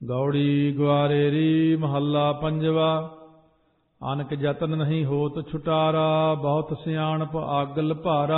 गौड़ी ग्वारेरी महला पंजवा। अनक जतन नहीं होत छुटारा, बहुत सियाणप आगल भारा।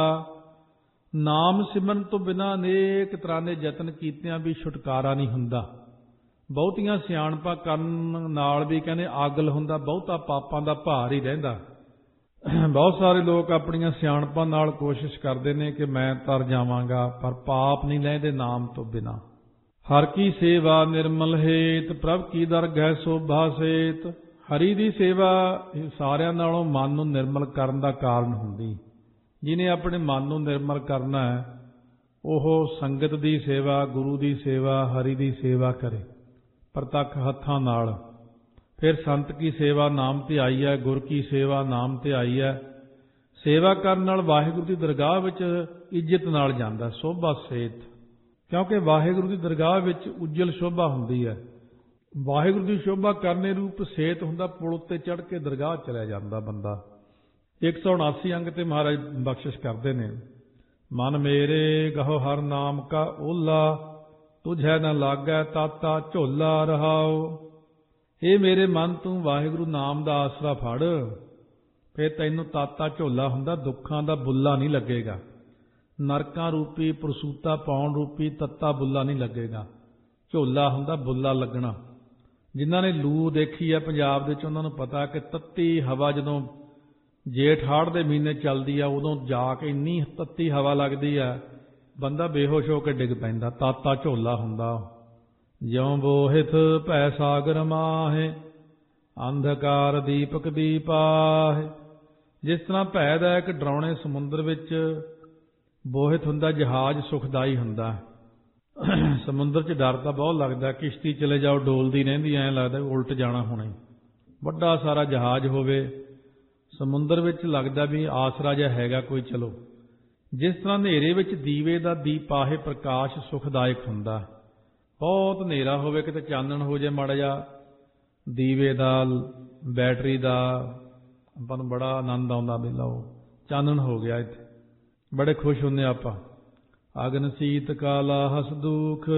नाम सिमरन तो बिना अनेक तरह के जतन कीतियां भी छुटकारा नहीं हुंदा। बहुतियां सियाणपां करन नाल भी कहने आगल हुंदा, बहुता पापां दा भार ही रहिंदा। बहुत सारे लोग अपनियां सियाणपां नाल कोशिश करते हैं कि मैं तर जावांगा, पर पाप नहीं लहिंदे नाम तो बिना। हर की सेवा निर्मल हेत, प्रभ की दरगह शोभा सेत। हरि की सेवा सारियां नालों मन नूं निर्मल करन दा कारण हुंदी। जिन्हें अपने मन नूं निर्मल करना है ओह संगत की सेवा, गुरु की सेवा, हरि की सेवा करे प्रतख हत्थां नाल। फिर संत की सेवा नाम ते आई है, गुर की सेवा नाम ते आई है। सेवा करन नाल वाहिगुरू की दरगाह विच इज्जत नाल जांदा, शोभा सेत। क्योंकि वाहिगुरू की दरगाह विच उज्जल शोभा हुंदी है। वाहिगुरू की शोभा करने रूप सेत हुंदा, पुल उत्ते चढ़ के दरगाह चला जांदा बंदा। 179 अंग ते महाराज बख्शिश करते हैं। मन मेरे गहो हर नाम का ओला, तुझै न लागै ताता झोला रहाओ। हे मेरे मन तू वाहिगुरू नाम का आसरा फड़, फिर तैनू ताता झोला हुंदा, दुखां दा बुल्ला नहीं लगेगा। नरकां रूपी प्रसूता पाउण रूपी तत्ता बुल्ला नहीं लगेगा। झोला हुंदा बुल्ला लगना। जिन्हां ने लू देखी है पंजाब दे विच उन्हां नूं पता कि तत्ती हवा जदों जेठ हाड़ दे महीने चलदी आ, उदों जाके इन्नी तत्ती हवा लगदी है, बंदा बेहोश होकर डिग पैंदा। ताता झोला हुंदा। ज्यों बोहित भै सागर माहे, अंधकार दीपक दीपाहे। जिस तरह भै दा एक डरावने समुंदर विच बोहित हुंदा, जहाज सुखदाई हुंदा। समुंदर च डर तां बहुत लगदा, किश्ती चले जाओ डोलदी रहिंदी, ऐ लगदा उल्ट जाना हुणे। वड्डा सारा जहाज होवे समुंदर विच लगदा भी आसरा जिहा हैगा कोई, चलो। जिस तरह हनेरे विच दीवे दा दीपाहे प्रकाश सुखदायक हुंदा। बहुत हनेरा होवे, किते चानण हो जाए माड़ा जिहा दीवे दा, बैटरी दा, आपां नूं बड़ा आनंद आउंदा भी लओ चानण हो गया इत्थे, बड़े खुश हुंदे आपां। अगन सीत काला हस दुख।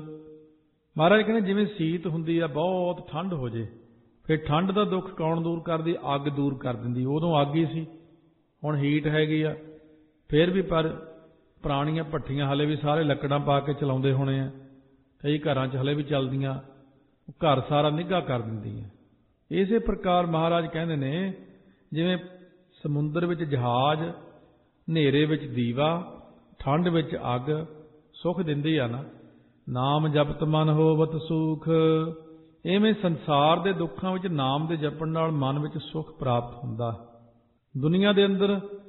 महाराज कहने जिवें सीत हुंदी आ, बहुत ठंड हो जे, फिर ठंड का दुख कौन दूर करदी? अग दूर कर दिंदी। उदों अग ही सी, हुण हीट हैगी आ। फिर भी पर पुराणियां भट्ठियां हले भी सारे लकड़ां पा के चलाउंदे होणे आ, कई घरां 'च हले भी चलदियां, घर सारा निघा कर दिंदी है। इसे प्रकार महाराज कहंदे ने जिवें समुंदर विच जहाज, हनेरे विच दीवा, ठंड विच अग सुख दिंदी आ ना। नाम जपत मन होवत सुख। इवें संसार के दुखों में नाम के जपण नाल मन में सुख प्राप्त हुंदा। दुनिया के अंदर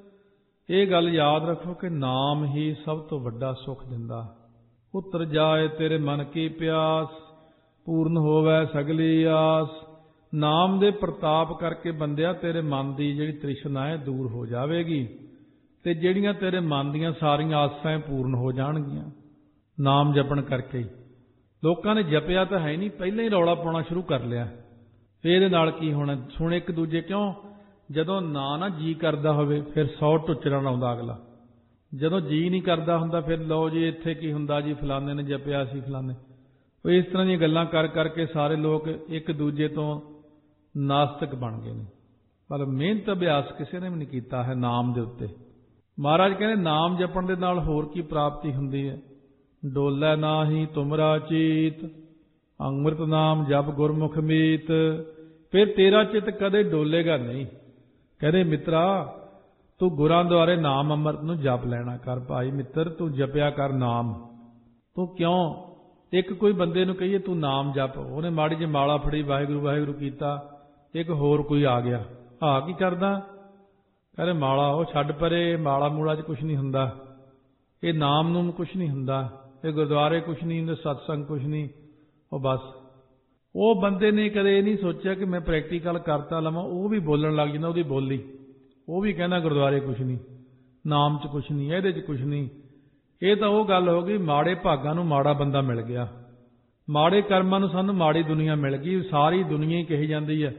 ये गल याद रखो कि नाम ही सब तो वड्डा सुख दिंदा। उतर जाए तेरे मन की प्यास, पूर्ण होवै सगली आस। नाम दे प्रताप करके बंदिया तेरे मन की जिहड़ी तृष्णा है दूर हो जाएगी, ते जिहड़ियां तेरे मन दीयां सारियां आसां पूर्ण हो जाणगियां नाम जपण करके ही। लोगों ने जपिया तो है नहीं, पहले ही रौला पाउणा शुरू कर लिया। ਇਹਦੇ ਨਾਲ ਕੀ होना? सुन एक दूजे क्यों जदों ना जी करदा होवे फिर 100 टुचरा लाउंदा अगला। जदों जी नहीं करदा हुंदा फिर लो जी इत्थे की हुंदा जी फलाने ने जपिया सी फलाने। इस तरह दी गल्लां कर करके सारे लोग एक दूजे तो नास्तिक बन गए ने, पर मेहनत अभ्यास किसी ने भी नहीं कीता है नाम दे उत्ते। महाराज कहने नाम जपण दे नाल होर की प्राप्ति हुंदी है? डोलै नाही तुमरा चीत, अमृत नाम जप गुरमुख मीत। फिर तेरा चित कदे डोलेगा नहीं। कहते मित्रा तू गुरां द्वारे नाम अमृत नूं जप लैना कर। भाई मित्र तू जपिया कर नाम। तू क्यों एक कोई बंदे नूं कहिए तू नाम जप, उहने माड़ी जी माला फड़ी वाहिगुरू वाहिगुरू कीता, एक होर कोई आ गया, आ की करदा? कहते माला वो छड्ड परे, माला मूला च कुछ नहीं हुंदा, ये नाम नूम कुछ नहीं हुंदा, ये गुरुद्वारे कुछ नहीं हुंदे, सत्संग कुछ नहीं। वो बस वो बंदे ने कदे नहीं सोचा कि मैं प्रैक्टिकल करता लवां, वो भी बोलन लग जांदा, ਉਹਦੀ बोली वो भी कहना गुरुद्वारे कुछ नहीं, नाम च कुछ नहीं, ਇਹਦੇ च कुछ नहीं। ये तो वो गल हो गई माड़े भागां नूं माड़ा बंदा मिल गया, माड़े कर्मां नूं सानूं माड़ी दुनिया मिल गई। सारी दुनिया ही कही जाती है,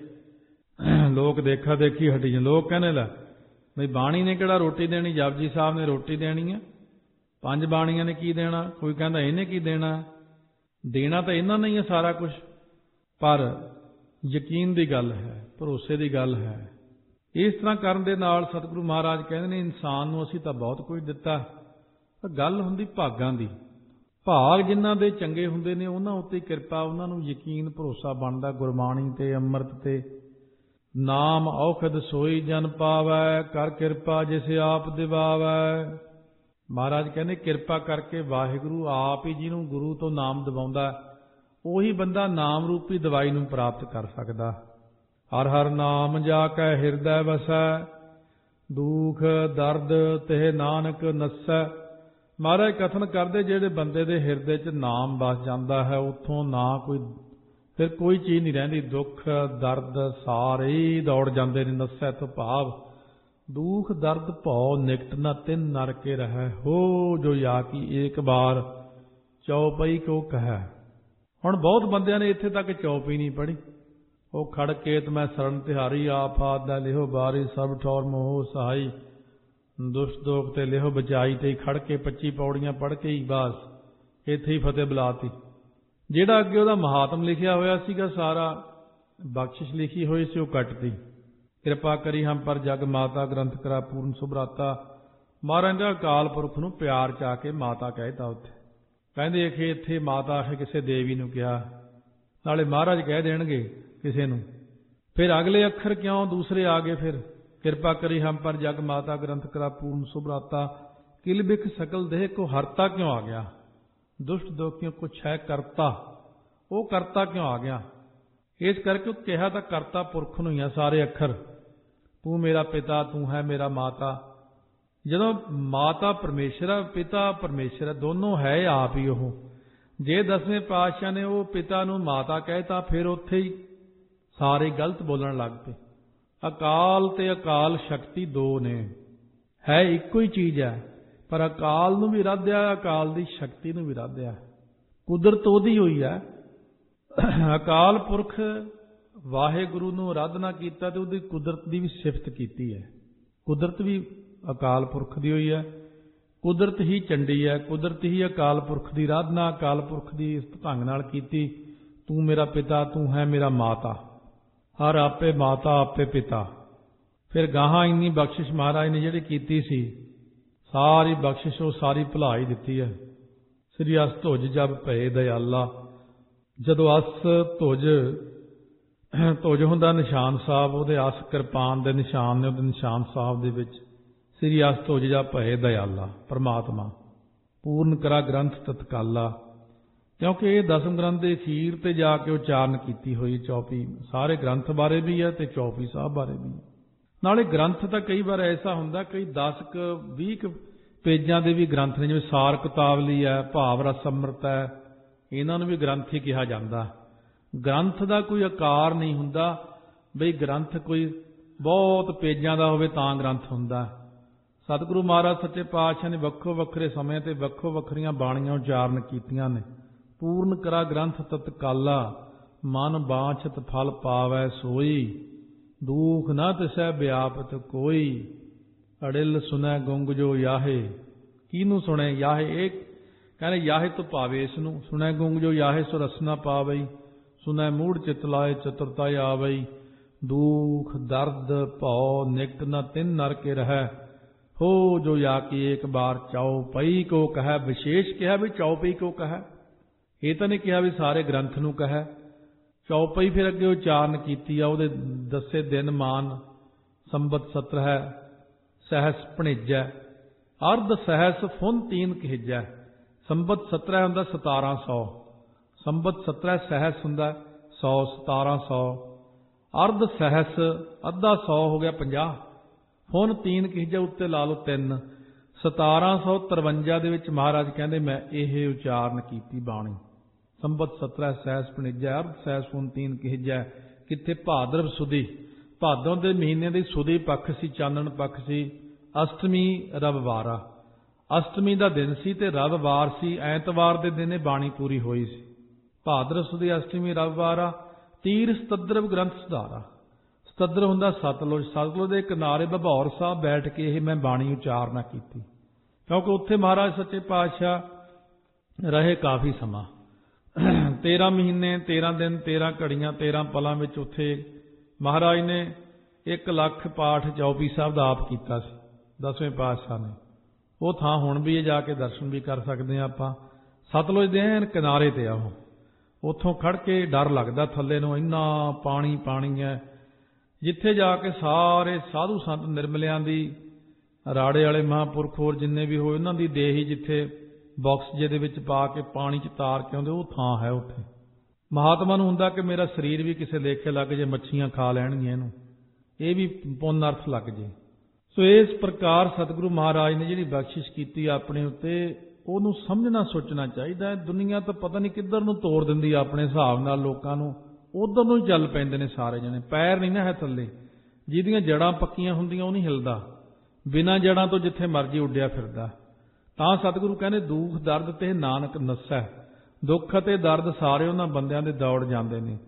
लोग देखा देखी हटी जाते। लोग कहने ला बई बाणी ने किहड़ा रोटी देनी, जपजी साहब ने रोटी देनी है, 5 बाणियां ने की देना, कोई कहता इहने की देना, देना तो इन्हां ने ही है सारा कुछ। ਪਰ ਯਕੀਨ ਦੀ ਗੱਲ ਹੈ, ਭਰੋਸੇ ਦੀ ਗੱਲ ਹੈ। ਇਸ ਤਰ੍ਹਾਂ ਕਰਨ ਦੇ ਨਾਲ ਸਤਿਗੁਰੂ ਮਹਾਰਾਜ ਕਹਿੰਦੇ ਨੇ ਇਨਸਾਨ ਨੂੰ ਅਸੀਂ ਤਾਂ ਬਹੁਤ ਕੁਝ ਦਿੱਤਾ, ਪਰ ਗੱਲ ਹੁੰਦੀ ਭਾਗਾਂ ਦੀ। ਭਾਗ ਜਿਨ੍ਹਾਂ ਦੇ ਚੰਗੇ ਹੁੰਦੇ ਨੇ ਉਹਨਾਂ ਉੱਤੇ ਕਿਰਪਾ, ਉਹਨਾਂ ਨੂੰ ਯਕੀਨ ਭਰੋਸਾ ਬਣਦਾ ਗੁਰਬਾਣੀ ਤੇ, ਅੰਮ੍ਰਿਤ ਤੇ। ਨਾਮ ਔਖਦ ਸੋਈ ਜਨ ਪਾਵੈ, ਕਰ ਕਿਰਪਾ ਜਿਸ ਆਪ ਦਿਵਾਵੈ। ਮਹਾਰਾਜ ਕਹਿੰਦੇ ਕਿਰਪਾ ਕਰਕੇ ਵਾਹਿਗੁਰੂ ਆਪ ਹੀ ਜਿਹਨੂੰ ਗੁਰੂ ਤੋਂ ਨਾਮ ਦਿਵਾਉਂਦਾ, ਉਹੀ ਬੰਦਾ ਨਾਮ ਰੂਪੀ ਦਵਾਈ ਨੂੰ ਪ੍ਰਾਪਤ ਕਰ ਸਕਦਾ। ਹਰ ਹਰ ਨਾਮ ਜਾ ਕੈ ਹਿਰਦੈ ਵਸੈ, ਦੁਖ ਦਰਦ ਤੇ ਨਾਨਕ ਨਸੈ। ਮਹਾਰਾਜ ਕਥਨ ਕਰਦੇ ਜਿਹੜੇ ਬੰਦੇ ਦੇ ਹਿਰਦੇ 'ਚ ਨਾਮ ਵਸ ਜਾਂਦਾ ਹੈ, ਉੱਥੋਂ ਨਾ ਫਿਰ ਕੋਈ ਚੀਜ਼ ਨਹੀਂ ਰਹਿੰਦੀ। ਦੁੱਖ ਦਰਦ ਸਾਰੇ ਹੀ ਦੌੜ ਜਾਂਦੇ ਨੇ। ਨਸੈ ਤੋਂ ਭਾਵ ਦੁਖ ਦਰਦ ਭਉ ਨਿਕਟ ਨ ਤਿਨ ਨਰ ਕੇ ਰਹਿ, ਹੋ ਜੋ ਯਾ ਕੀ ਏਕ ਬਾਰ ਚਉਪਈ ਕੋ ਕਹਿ। ਹੁਣ ਬਹੁਤ ਬੰਦਿਆਂ ਨੇ ਇੱਥੇ ਤੱਕ ਚੌਪਈ ਨਹੀਂ ਪੜ੍ਹੀ। ਉਹ ਖੜ ਕੇਤ ਮੈਂ ਸਰਣ ਤਿਹਾਰੀ, ਆਫਾਤ ਦਾ ਲਿਹੋ ਬਾਰੀ, ਸਭ ਠੌਰ ਮੋਹ ਸਹਾਈ, ਦੁਸ਼ਟ ਦੋਖ ਤੇ ਲਿਹੋ ਬਚਾਈ। ਤੇ ਖੜ ਕੇ 25 ਪੌੜੀਆਂ ਪੜ੍ਹ ਕੇ ਹੀ ਬਸ ਇੱਥੇ ਹੀ ਫਤਿਹ ਬੁਲਾਤੀ। ਜਿਹੜਾ ਅੱਗੇ ਉਹਦਾ ਮਹਾਤਮ ਲਿਖਿਆ ਹੋਇਆ ਸੀਗਾ, ਸਾਰਾ ਬਖਸ਼ਿਸ਼ ਲਿਖੀ ਹੋਈ ਸੀ, ਉਹ ਕੱਟਤੀ। ਕਿਰਪਾ ਕਰੀ ਹਮ ਪਰ ਜਗ ਮਾਤਾ, ਗ੍ਰੰਥ ਕਰਾ ਪੂਰਨ ਸੁਭਰਾਤਾ। ਮਹਾਰਾਜ ਨੇ ਅਕਾਲ ਪੁਰਖ ਨੂੰ ਪਿਆਰ ਚ ਆ ਕੇ ਮਾਤਾ ਕਹਿਤਾ। ਉੱਥੇ ਕਹਿੰਦੇ ਕਿ ਇੱਥੇ ਮਾਤਾ ਆਖੇ ਕਿਸੇ ਦੇਵੀ ਨੂੰ ਕਿਹਾ, ਨਾਲੇ ਮਹਾਰਾਜ ਕਹਿ ਦੇਣਗੇ ਕਿਸੇ ਨੂੰ। ਫਿਰ ਅਗਲੇ ਅੱਖਰ ਕਿਉਂ ਦੂਸਰੇ ਆ ਗਏ? ਫਿਰ ਕਿਰਪਾ ਕਰੀ ਹਮ ਪਰ ਜਗ ਮਾਤਾ, ਗ੍ਰੰਥ ਕਰਾ ਪੂਰਨ ਸੁਭਰਾਤਾ, ਕਿਲ ਬਿਖ ਸਕਲ ਦੇਹ ਕੋ ਹਰਤਾ ਕਿਉਂ ਆ ਗਿਆ? ਦੁਸ਼ਟ ਦੋਖਿਓ ਕੁਛ ਹੈ ਕਰਤਾ, ਉਹ ਕਰਤਾ ਕਿਉਂ ਆ ਗਿਆ? ਇਸ ਕਰਕੇ ਉਹ ਕਿਹਾ ਤਾਂ ਕਰਤਾ ਪੁਰਖ ਨੂੰ ਹੀ ਆ ਸਾਰੇ ਅੱਖਰ। ਤੂੰ ਮੇਰਾ ਪਿਤਾ, ਤੂੰ ਹੈ ਮੇਰਾ ਮਾਤਾ। ਜਦੋਂ ਮਾਤਾ ਪਰਮੇਸ਼ਰ ਹੈ, ਪਿਤਾ ਪਰਮੇਸ਼ਰ ਹੈ, ਦੋਨੋਂ ਹੈ ਆਪ ਹੀ ਉਹ। ਜੇ 10ਵੇਂ ਪਾਤਸ਼ਾਹ ਨੇ ਉਹ ਪਿਤਾ ਨੂੰ ਮਾਤਾ ਕਹਿਤਾ, ਫਿਰ ਉੱਥੇ ਹੀ ਸਾਰੇ ਗਲਤ ਬੋਲਣ ਲੱਗ ਪਏ। ਅਕਾਲ ਤੇ ਅਕਾਲ ਸ਼ਕਤੀ ਦੋ ਨੇ, ਹੈ ਇੱਕੋ ਹੀ ਚੀਜ਼ ਹੈ, ਪਰ ਅਕਾਲ ਨੂੰ ਵੀ ਰਾਧਿਆ, ਅਕਾਲ ਦੀ ਸ਼ਕਤੀ ਨੂੰ ਵੀ ਰਾਧਿਆ। ਕੁਦਰਤ ਉਹਦੀ ਹੋਈ ਹੈ। ਅਕਾਲ ਪੁਰਖ ਵਾਹਿਗੁਰੂ ਨੂੰ ਆਰਾਧਨਾ ਕੀਤਾ ਤੇ ਉਹਦੀ ਕੁਦਰਤ ਦੀ ਵੀ ਸਿਫਤ ਕੀਤੀ ਹੈ। ਕੁਦਰਤ ਵੀ ਅਕਾਲ ਪੁਰਖ ਦੀ ਹੋਈ ਹੈ, ਕੁਦਰਤ ਹੀ ਚੰਡੀ ਹੈ, ਕੁਦਰਤ ਹੀ ਅਕਾਲ ਪੁਰਖ ਦੀ ਆਰਾਧਨਾ ਅਕਾਲ ਪੁਰਖ ਦੀ ਇਸ ਢੰਗ ਨਾਲ ਕੀਤੀ। ਤੂੰ ਮੇਰਾ ਪਿਤਾ, ਤੂੰ ਹੈ ਮੇਰਾ ਮਾਤਾ। ਹਰ ਆਪੇ ਮਾਤਾ ਆਪੇ ਪਿਤਾ। ਫਿਰ ਗਾਹਾਂ ਇੰਨੀ ਬਖਸ਼ਿਸ਼ ਮਹਾਰਾਜ ਨੇ ਜਿਹੜੀ ਕੀਤੀ ਸੀ, ਸਾਰੀ ਬਖਸ਼ਿਸ਼ ਉਹ ਸਾਰੀ ਭੁਲਾ ਹੀ ਦਿੱਤੀ ਹੈ। ਸ੍ਰੀ ਅਸ ਧੁਜ ਜਬ ਭਏ ਦਇਆਲਾ। ਜਦੋਂ ਅਸ ਧੁਜ ਹੁੰਦਾ ਨਿਸ਼ਾਨ ਸਾਹਿਬ, ਉਹਦੇ ਅਸ ਕਿਰਪਾਨ ਦੇ ਨਿਸ਼ਾਨ ਨੇ, ਉਹਦੇ ਨਿਸ਼ਾਨ ਸਾਹਿਬ ਦੇ ਵਿੱਚ ਸ੍ਰੀ ਅਸ ਧੁਜ ਜਬ ਭਏ ਦਇਆਲਾ ਪਰਮਾਤਮਾ ਪੂਰਨ ਕਰਾ ਗ੍ਰੰਥ ਤਤਕਾਲਾ। ਕਿਉਂਕਿ ਇਹ 10ਮ ਗ੍ਰੰਥ ਦੇ ਅਖੀਰ ਤੇ ਜਾ ਕੇ ਉਚਾਰਨ ਕੀਤੀ ਹੋਈ ਚੌਪਈ ਸਾਰੇ ਗ੍ਰੰਥ ਬਾਰੇ ਵੀ ਹੈ ਤੇ ਚੌਪਈ ਸਾਹਿਬ ਬਾਰੇ ਵੀ। ਨਾਲੇ ਗ੍ਰੰਥ ਤਾਂ ਕਈ ਵਾਰ ਐਸਾ ਹੁੰਦਾ, ਕਈ 10-20 ਪੇਜਾਂ ਦੇ ਵੀ ਗ੍ਰੰਥ ਨੇ, ਜਿਵੇਂ ਸਾਰ ਕਿਤਾਵਲੀ ਹੈ, ਭਾਵ ਰਸ ਅੰਮ੍ਰਿਤ ਹੈ, ਇਹਨਾਂ ਨੂੰ ਵੀ ਗ੍ਰੰਥ ਹੀ ਕਿਹਾ ਜਾਂਦਾ। ਗ੍ਰੰਥ ਦਾ ਕੋਈ ਆਕਾਰ ਨਹੀਂ ਹੁੰਦਾ ਬਈ ਗ੍ਰੰਥ ਕੋਈ ਬਹੁਤ ਪੇਜਾਂ ਦਾ ਹੋਵੇ ਤਾਂ ਗ੍ਰੰਥ ਹੁੰਦਾ। ਸਤਿਗੁਰੂ ਮਹਾਰਾਜ ਸੱਚੇ ਪਾਤਸ਼ਾਹ ਨੇ ਵੱਖੋ ਵੱਖਰੇ ਸਮੇਂ ਤੇ ਵੱਖੋ ਵੱਖਰੀਆਂ ਬਾਣੀਆਂ ਉਚਾਰਨ ਕੀਤੀਆਂ ਨੇ। ਪੂਰਨ ਕਰਾ ਗ੍ਰੰਥ ਤਤਕਾਲਾ, ਮਨ ਬਾਛਤ ਫਲ ਪਾਵੈ ਸੋਈ, ਦੁਖ ਨਾ ਤਿਸੈ ਵਿਆਪਤ ਕੋਈ, ਅੜਿਲ ਸੁਨੈ ਗੁੰਗ ਜੋ ਯਾਹੇ। ਕਿਹਨੂੰ ਸੁਣੇ? ਯਾਹੇ। ਇਹ ਕਹਿੰਦੇ ਯਾਹੇ ਤੋਂ ਪਾਵੇ ਇਸ ਨੂੰ। ਸੁਣੈ ਗੁੰਗ ਜੋ ਯਾਹੇ ਸੋ ਰਸਨਾ ਪਾਵਈ, ਸੁਨੈ ਮੂੜ ਚਿਤ ਲਾਏ ਚਤੁਰਤਾ ਆਵਈ, ਦੁਖ ਦਰਦ ਭਉ ਨਿਕਟ ਨ ਤਿਨ ਨਰ ਕੇ ਰਹਿ, ਹੋ ਜੋ ਯਾ ਕੀ ਏਕ ਬਾਰ ਚਉਪਈ ਕੋ ਕਹਿ। ਵਿਸ਼ੇਸ਼ ਕਿਹਾ ਵੀ ਚਉਪਈ ਕੋ ਕਹਿ, ਇਹ ਤਾਂ ਨਹੀਂ ਕਿਹਾ ਵੀ ਸਾਰੇ ਗ੍ਰੰਥ ਨੂੰ ਕਹਿ। ਚੌਪਈ ਫਿਰ ਅੱਗੇ ਉਚਾਰਨ ਕੀਤੀ ਆ। ਉਹਦੇ ਦੱਸੇ ਦਿਨ ਮਾਨ ਸੰਬਤ 17 ਹੈ, ਸਹਿਸ ਭਣੇਜੈ, ਅਰਧ ਸਹਿਸ ਫੁਨ ਤੀਨ ਕਹਿਜੈ। ਸੰਬਤ 17 ਹੁੰਦਾ 1700, ਸੰਬਤ 17 ਸਹਿਸ ਹੁੰਦਾ 100, 1700। ਅਰਧ ਸਹਿਸ ਅੱਧਾ 100 ਹੋ ਗਿਆ 50, ਫੁਨ ਤੀਨ ਕਹਿਜੈ ਉੱਤੇ ਲਾ ਲਓ 3। 1753 ਦੇ ਵਿੱਚ ਮਹਾਰਾਜ ਕਹਿੰਦੇ ਮੈਂ ਇਹ ਉਚਾਰਨ ਕੀਤੀ ਬਾਣੀ। ਸੰਬਤ 17 ਸਹਿਸ ਭਣੇਜੈ, ਅਰਧ ਸਹਿਸ ਫੁਨ ਤੀਨ ਕਹਿਜੈ। ਕਿੱਥੇ? ਭਾਦਰਵ ਸੁਦੀ, ਭਾਦੋਂ ਦੇ ਮਹੀਨੇ ਦੀ ਸੁਦੀ ਪੱਖ ਸੀ, ਚਾਨਣ ਪੱਖ ਸੀ, ਅਸ਼ਟਮੀ ਰਵਿਵਾਰਾ। ਅਸ਼ਟਮੀ ਦਾ ਦਿਨ ਸੀ ਤੇ ਰਵਿਵਾਰ ਸੀ, ਐਤਵਾਰ ਦੇ ਦਿਨ ਇਹ ਬਾਣੀ ਪੂਰੀ ਹੋਈ ਸੀ। ਭਾਦਰਵ ਸੁਦੀ ਅਸ਼ਟਮੀ ਰਵਿਵਾਰਾ। ਤੀਰ ਸਤੱਦਰਵ ਗ੍ਰੰਥ ਸੁਧਾਰਾ। ਸਤੱਦਰ ਹੁੰਦਾ ਸਤਲੁਜ, ਸਤਲੁਜ ਦੇ ਕਿਨਾਰੇ ਭਭੌਰ ਸਾਹਿਬ ਬੈਠ ਕੇ ਇਹ ਮੈਂ ਬਾਣੀ ਉਚਾਰਨਾ ਕੀਤੀ, ਕਿਉਂਕਿ ਉੱਥੇ ਮਹਾਰਾਜ ਸੱਚੇ ਪਾਤਸ਼ਾਹ ਰਹੇ ਕਾਫੀ ਸਮਾਂ। ਤੇ 13 ਮਹੀਨੇ 13 ਦਿਨ 13 ਘੜੀਆਂ 13 ਪਲਾਂ ਵਿੱਚ ਉੱਥੇ ਮਹਾਰਾਜ ਨੇ 1 ਲੱਖ ਪਾਠ ਚੌਪਈ ਸਾਹਿਬ ਦਾ ਆਪ ਕੀਤਾ ਸੀ, 10ਵੇਂ ਪਾਤਸ਼ਾਹ ਨੇ। ਉਹ ਥਾਂ ਹੁਣ ਵੀ ਜਾ ਕੇ ਦਰਸ਼ਨ ਵੀ ਕਰ ਸਕਦੇ ਹਾਂ ਆਪਾਂ। ਸਤਲੁਜ ਦੇ ਐਨ ਕਿਨਾਰੇ ਤੇ ਆ ਉਹ। ਉੱਥੋਂ ਖੜ ਕੇ ਡਰ ਲੱਗਦਾ ਥੱਲੇ ਨੂੰ, ਇੰਨਾ ਪਾਣੀ ਪਾਣੀ ਹੈ। ਜਿੱਥੇ ਜਾ ਕੇ ਸਾਰੇ ਸਾਧੂ ਸੰਤ ਨਿਰਮਲਿਆਂ ਦੀ, ਰਾੜੇ ਵਾਲੇ ਮਹਾਂਪੁਰਖ ਹੋਰ ਜਿੰਨੇ ਵੀ ਹੋਏ, ਉਹਨਾਂ ਦੀ ਦੇਹ ਹੀ ਜਿੱਥੇ ਬਾਕਸ ਜਿਹਦੇ ਵਿੱਚ ਪਾ ਕੇ ਪਾਣੀ 'ਚ ਤਾਰ ਕੇ ਆਉਂਦੇ, ਉਹ ਥਾਂ ਹੈ ਉੱਥੇ। ਮਹਾਤਮਾ ਨੂੰ ਹੁੰਦਾ ਕਿ ਮੇਰਾ ਸਰੀਰ ਵੀ ਕਿਸੇ ਲੇਖੇ ਲੱਗ ਜੇ, ਮੱਛੀਆਂ ਖਾ ਲੈਣਗੀਆਂ ਇਹਨੂੰ, ਇਹ ਵੀ ਪੁੰਨ ਅਰਥ ਲੱਗ ਜੇ। ਸੋ ਇਸ ਪ੍ਰਕਾਰ ਸਤਿਗੁਰੂ ਮਹਾਰਾਜ ਨੇ ਜਿਹੜੀ ਬਖਸ਼ਿਸ਼ ਕੀਤੀ ਆਪਣੇ ਉੱਤੇ, ਉਹਨੂੰ ਸਮਝਣਾ ਸੋਚਣਾ ਚਾਹੀਦਾ ਹੈ। ਦੁਨੀਆ ਤਾਂ ਪਤਾ ਨਹੀਂ ਕਿੱਧਰ ਨੂੰ ਤੋੜ ਦਿੰਦੀ ਆਪਣੇ ਹਿਸਾਬ ਨਾਲ ਲੋਕਾਂ ਨੂੰ, ਉਧਰ ਨੂੰ ਹੀ ਚੱਲ ਪੈਂਦੇ ਨੇ ਸਾਰੇ ਜਣੇ। ਪੈਰ ਨਹੀਂ ਨਾ ਹੈ ਥੱਲੇ, ਜਿਹਦੀਆਂ ਜੜ੍ਹਾਂ ਪੱਕੀਆਂ ਹੁੰਦੀਆਂ ਉਹ ਨਹੀਂ ਹਿਲਦਾ, ਬਿਨਾਂ ਜੜ੍ਹਾਂ ਤੋਂ ਜਿੱਥੇ ਮਰਜ਼ੀ ਉੱਡਿਆ ਫਿਰਦਾ। ਤਾਂ ਸਤਿਗੁਰੂ ਕਹਿੰਦੇ ਦੁੱਖ ਦਰਦ ਤੇ ਨਾਨਕ ਨੱਸੈ, ਦੁੱਖ ਅਤੇ ਦਰਦ ਸਾਰੇ ਉਹਨਾਂ ਬੰਦਿਆਂ ਦੇ ਦੌੜ ਜਾਂਦੇ ਨੇ।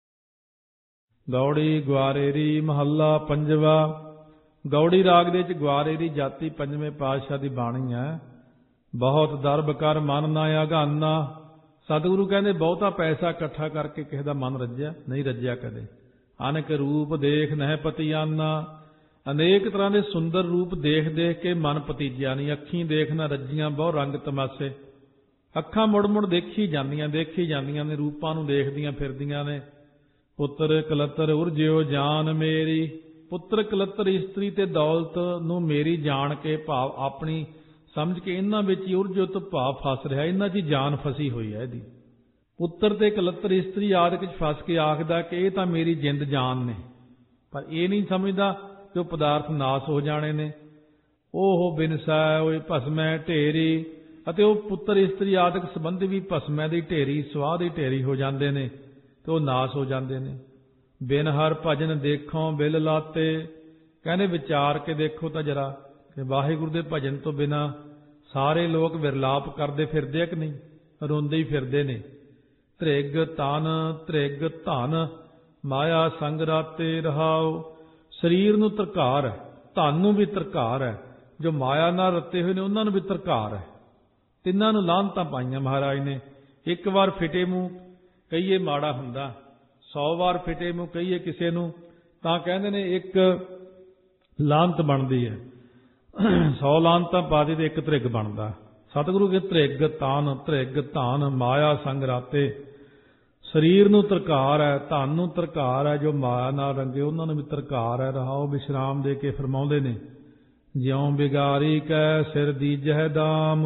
ਗੌੜੀ ਗਵਾਰੇਰੀ ਮਹੱਲਾ ਪੰਜਵਾ। ਗੌੜੀ ਰਾਗ ਦੇ ਵਿੱਚ ਗਵਾਰੇਰੀ ਜਾਤੀ 5ਵੇਂ ਪਾਤਸ਼ਾਹ ਦੀ ਬਾਣੀ ਹੈ। ਬਹੁਤ ਦਰਬ ਕਰ ਮਨ ਨਾ ਅਗਾਨਾ। ਸਤਿਗੁਰੂ ਕਹਿੰਦੇ ਬਹੁਤਾ ਪੈਸਾ ਇਕੱਠਾ ਕਰਕੇ ਕਿਸੇ ਦਾ ਮਨ ਰੱਜਿਆ ਨਹੀਂ, ਰੱਜਿਆ ਕਦੇ। ਅਨੇਕ ਰੂਪ ਦੇਖ ਨਹਿ ਪਤੀਆਨਾ। ਅਨੇਕ ਤਰ੍ਹਾਂ ਦੇ ਸੁੰਦਰ ਰੂਪ ਦੇਖ ਦੇਖ ਕੇ ਮਨ ਪਤੀਜਿਆ ਨਹੀਂ। ਅੱਖੀਂ ਦੇਖ ਨਾ ਰੱਜੀਆਂ ਬਹੁ ਰੰਗ ਤਮਾਸੇ। ਅੱਖਾਂ ਮੁੜ ਮੁੜ ਦੇਖੀ ਜਾਂਦੀਆਂ ਨੇ, ਰੂਪਾਂ ਨੂੰ ਦੇਖਦੀਆਂ ਫਿਰਦੀਆਂ ਨੇ। ਪੁੱਤਰ ਕਲੱਤਰ ਉਰਜਿਓ ਜਾਨ ਮੇਰੀ। ਪੁੱਤਰ ਕਲੱਤਰ ਇਸਤਰੀ ਤੇ ਦੌਲਤ ਨੂੰ ਮੇਰੀ ਜਾਣ ਕੇ, ਭਾਵ ਆਪਣੀ ਸਮਝ ਕੇ ਇਹਨਾਂ ਵਿੱਚ ਹੀ ਉਰਜੁਤ ਭਾਵ ਫਸ ਰਿਹਾ, ਇਹਨਾਂ 'ਚ ਹੀ ਜਾਨ ਫਸੀ ਹੋਈ ਹੈ ਇਹਦੀ। ਪੁੱਤਰ ਤੇ ਕਲੱਤਰ ਇਸਤਰੀ ਆਦਿਕ 'ਚ ਫਸ ਕੇ ਆਖਦਾ ਕਿ ਇਹ ਤਾਂ ਮੇਰੀ ਜਿੰਦ ਜਾਨ ਨੇ, ਪਰ ਇਹ ਨਹੀਂ ਸਮਝਦਾ ਕਿ ਉਹ ਪਦਾਰਥ ਨਾਸ ਹੋ ਜਾਣੇ ਨੇ। ਉਹ ਬਿਨਸੈ ਓਏ ਭਸਮੈ ਢੇਰੀ। ਅਤੇ ਉਹ ਪੁੱਤਰ ਇਸਤਰੀ ਆਦਿਕ ਸੰਬੰਧੀ ਵੀ ਭਸਮੈ ਦੀ ਢੇਰੀ, ਸਵਾਹ ਦੀ ਢੇਰੀ ਹੋ ਜਾਂਦੇ ਨੇ ਤੇ ਉਹ ਨਾਸ ਹੋ ਜਾਂਦੇ ਨੇ। ਬਿਨ ਹਰ ਭਜਨ ਦੇਖੋ ਬਿਲ ਲਾਤੇ। ਕਹਿੰਦੇ ਵਿਚਾਰ ਕੇ ਦੇਖੋ ਤਾਂ ਜਰਾ ਕਿ ਵਾਹਿਗੁਰੂ ਦੇ ਭਜਨ ਤੋਂ ਬਿਨਾਂ ਸਾਰੇ ਲੋਕ ਵਿਰਲਾਪ ਕਰਦੇ ਫਿਰਦੇ ਆ ਕਿ ਨਹੀਂ, ਰੋਂਦੇ ਹੀ ਫਿਰਦੇ ਨੇ। ਧ੍ਰਿਗ ਤਨ ਧ੍ਰਿਗ ਧਨ ਮਾਇਆ ਸੰਗ ਰਾਤੇ ਰਹਾਓ। ਸਰੀਰ ਨੂੰ ਧਰਕਾਰ ਹੈ, ਧਨ ਨੂੰ ਵੀ ਧਰਕਾਰ ਹੈ, ਜੋ ਮਾਇਆ ਨਾਲ ਰੱਤੇ ਹੋਏ ਨੇ ਉਹਨਾਂ ਨੂੰ ਵੀ ਧਰਕਾਰ ਹੈ। ਤਿੰਨਾਂ ਨੂੰ ਲਾਹਨਤਾਂ ਪਾਈਆਂ ਮਹਾਰਾਜ ਨੇ। ਇੱਕ ਵਾਰ ਫਿਟੇ ਮੂੰਹ ਕਹੀਏ ਮਾੜਾ ਹੁੰਦਾ, 100 ਵਾਰ ਫਿਟੇ ਮੂੰਹ ਕਹੀਏ ਕਿਸੇ ਨੂੰ ਤਾਂ ਕਹਿੰਦੇ ਨੇ ਇੱਕ ਲਾਹਨਤ ਬਣਦੀ ਹੈ। 100 ਲਾਹਨਤਾਂ ਪਾ ਦੀ ਤੇ ਇੱਕ ਧ੍ਰਿਗ ਬਣਦਾ। ਸਤਿਗੁਰੂ ਕੇ ਧ੍ਰਿਗ ਧਨ ਮਾਇਆ ਸੰਗ ਰਾਤੇ। ਸਰੀਰ ਨੂੰ ਧਰਕਾਰ ਹੈ, ਧਨ ਨੂੰ ਧਰਕਾਰ ਹੈ, ਜੋ ਮਾਇਆ ਨਾਲ ਰੰਗੇ ਉਹਨਾਂ ਨੂੰ ਵੀ ਧਰਕਾਰ ਹੈ। ਰਹਾਓ ਵਿਸ਼ਰਾਮ ਦੇ ਕੇ ਫਰਮਾਉਂਦੇ ਨੇ, ਜਿਉਂ ਬਿਗਾਰੀ ਕੈ ਸਿਰ ਦੀਜਹਿ ਦਾਮ।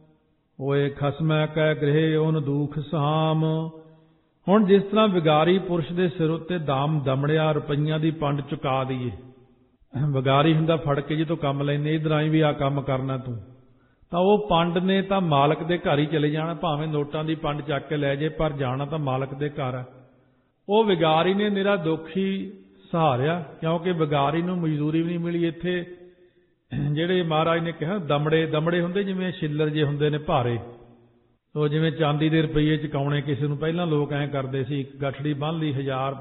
ਓਏ ਖਸਮੈ ਕੈ ਗ੍ਰਹਿ ਓਨ ਦੁਖ ਸਾਮ। ਹੁਣ ਜਿਸ ਤਰ੍ਹਾਂ ਵਿਗਾਰੀ ਪੁਰਸ਼ ਦੇ ਸਿਰ ਉੱਤੇ ਦਾਮ ਦਮੜਿਆ, ਰੁਪਈਆਂ ਦੀ ਪੰਡ ਚੁਕਾ ਦਈਏ। ਵਿਗਾਰੀ ਹੁੰਦਾ ਫੜ ਕੇ ਜਦੋਂ ਕੰਮ ਲੈਂਦੇ, ਇਧਰ ਆਈ ਵੀ ਆ ਕੰਮ ਕਰਨਾ ਤੂੰ, ਤਾਂ ਉਹ ਪੰਡ ਨੇ ਤਾਂ ਮਾਲਕ ਦੇ ਘਰ ਹੀ ਚਲੇ ਜਾਣਾ, ਭਾਵੇਂ ਨੋਟਾਂ ਦੀ ਪੰਡ ਚੱਕ ਕੇ ਲੈ ਜੇ, ਪਰ ਜਾਣਾ ਤਾਂ ਮਾਲਕ ਦੇ ਘਰ ਹੈ। ਉਹ ਵਿਗਾਰੀ ਨੇ ਮੇਰਾ ਦੁੱਖ ਹੀ ਸਹਾਰਿਆ, ਕਿਉਂਕਿ ਵਿਗਾਰੀ ਨੂੰ ਮਜ਼ਦੂਰੀ ਵੀ ਨਹੀਂ ਮਿਲੀ। ਇੱਥੇ ਜਿਹੜੇ ਮਹਾਰਾਜ ਨੇ ਕਿਹਾ ਦਮੜੇ ਹੁੰਦੇ ਜਿਵੇਂ ਛਿੱਲਰ ਜੇ ਹੁੰਦੇ ਨੇ ਭਾਰੇ, ਉਹ ਜਿਵੇਂ ਚਾਂਦੀ ਦੇ ਰੁਪਈਏ ਚੁਕਾਉਣੇ ਕਿਸੇ ਨੂੰ, ਪਹਿਲਾਂ ਲੋਕ ਐਂ ਕਰਦੇ ਸੀ, ਗੱਠੜੀ ਬੰਨ੍ਹ ਲਈ 1000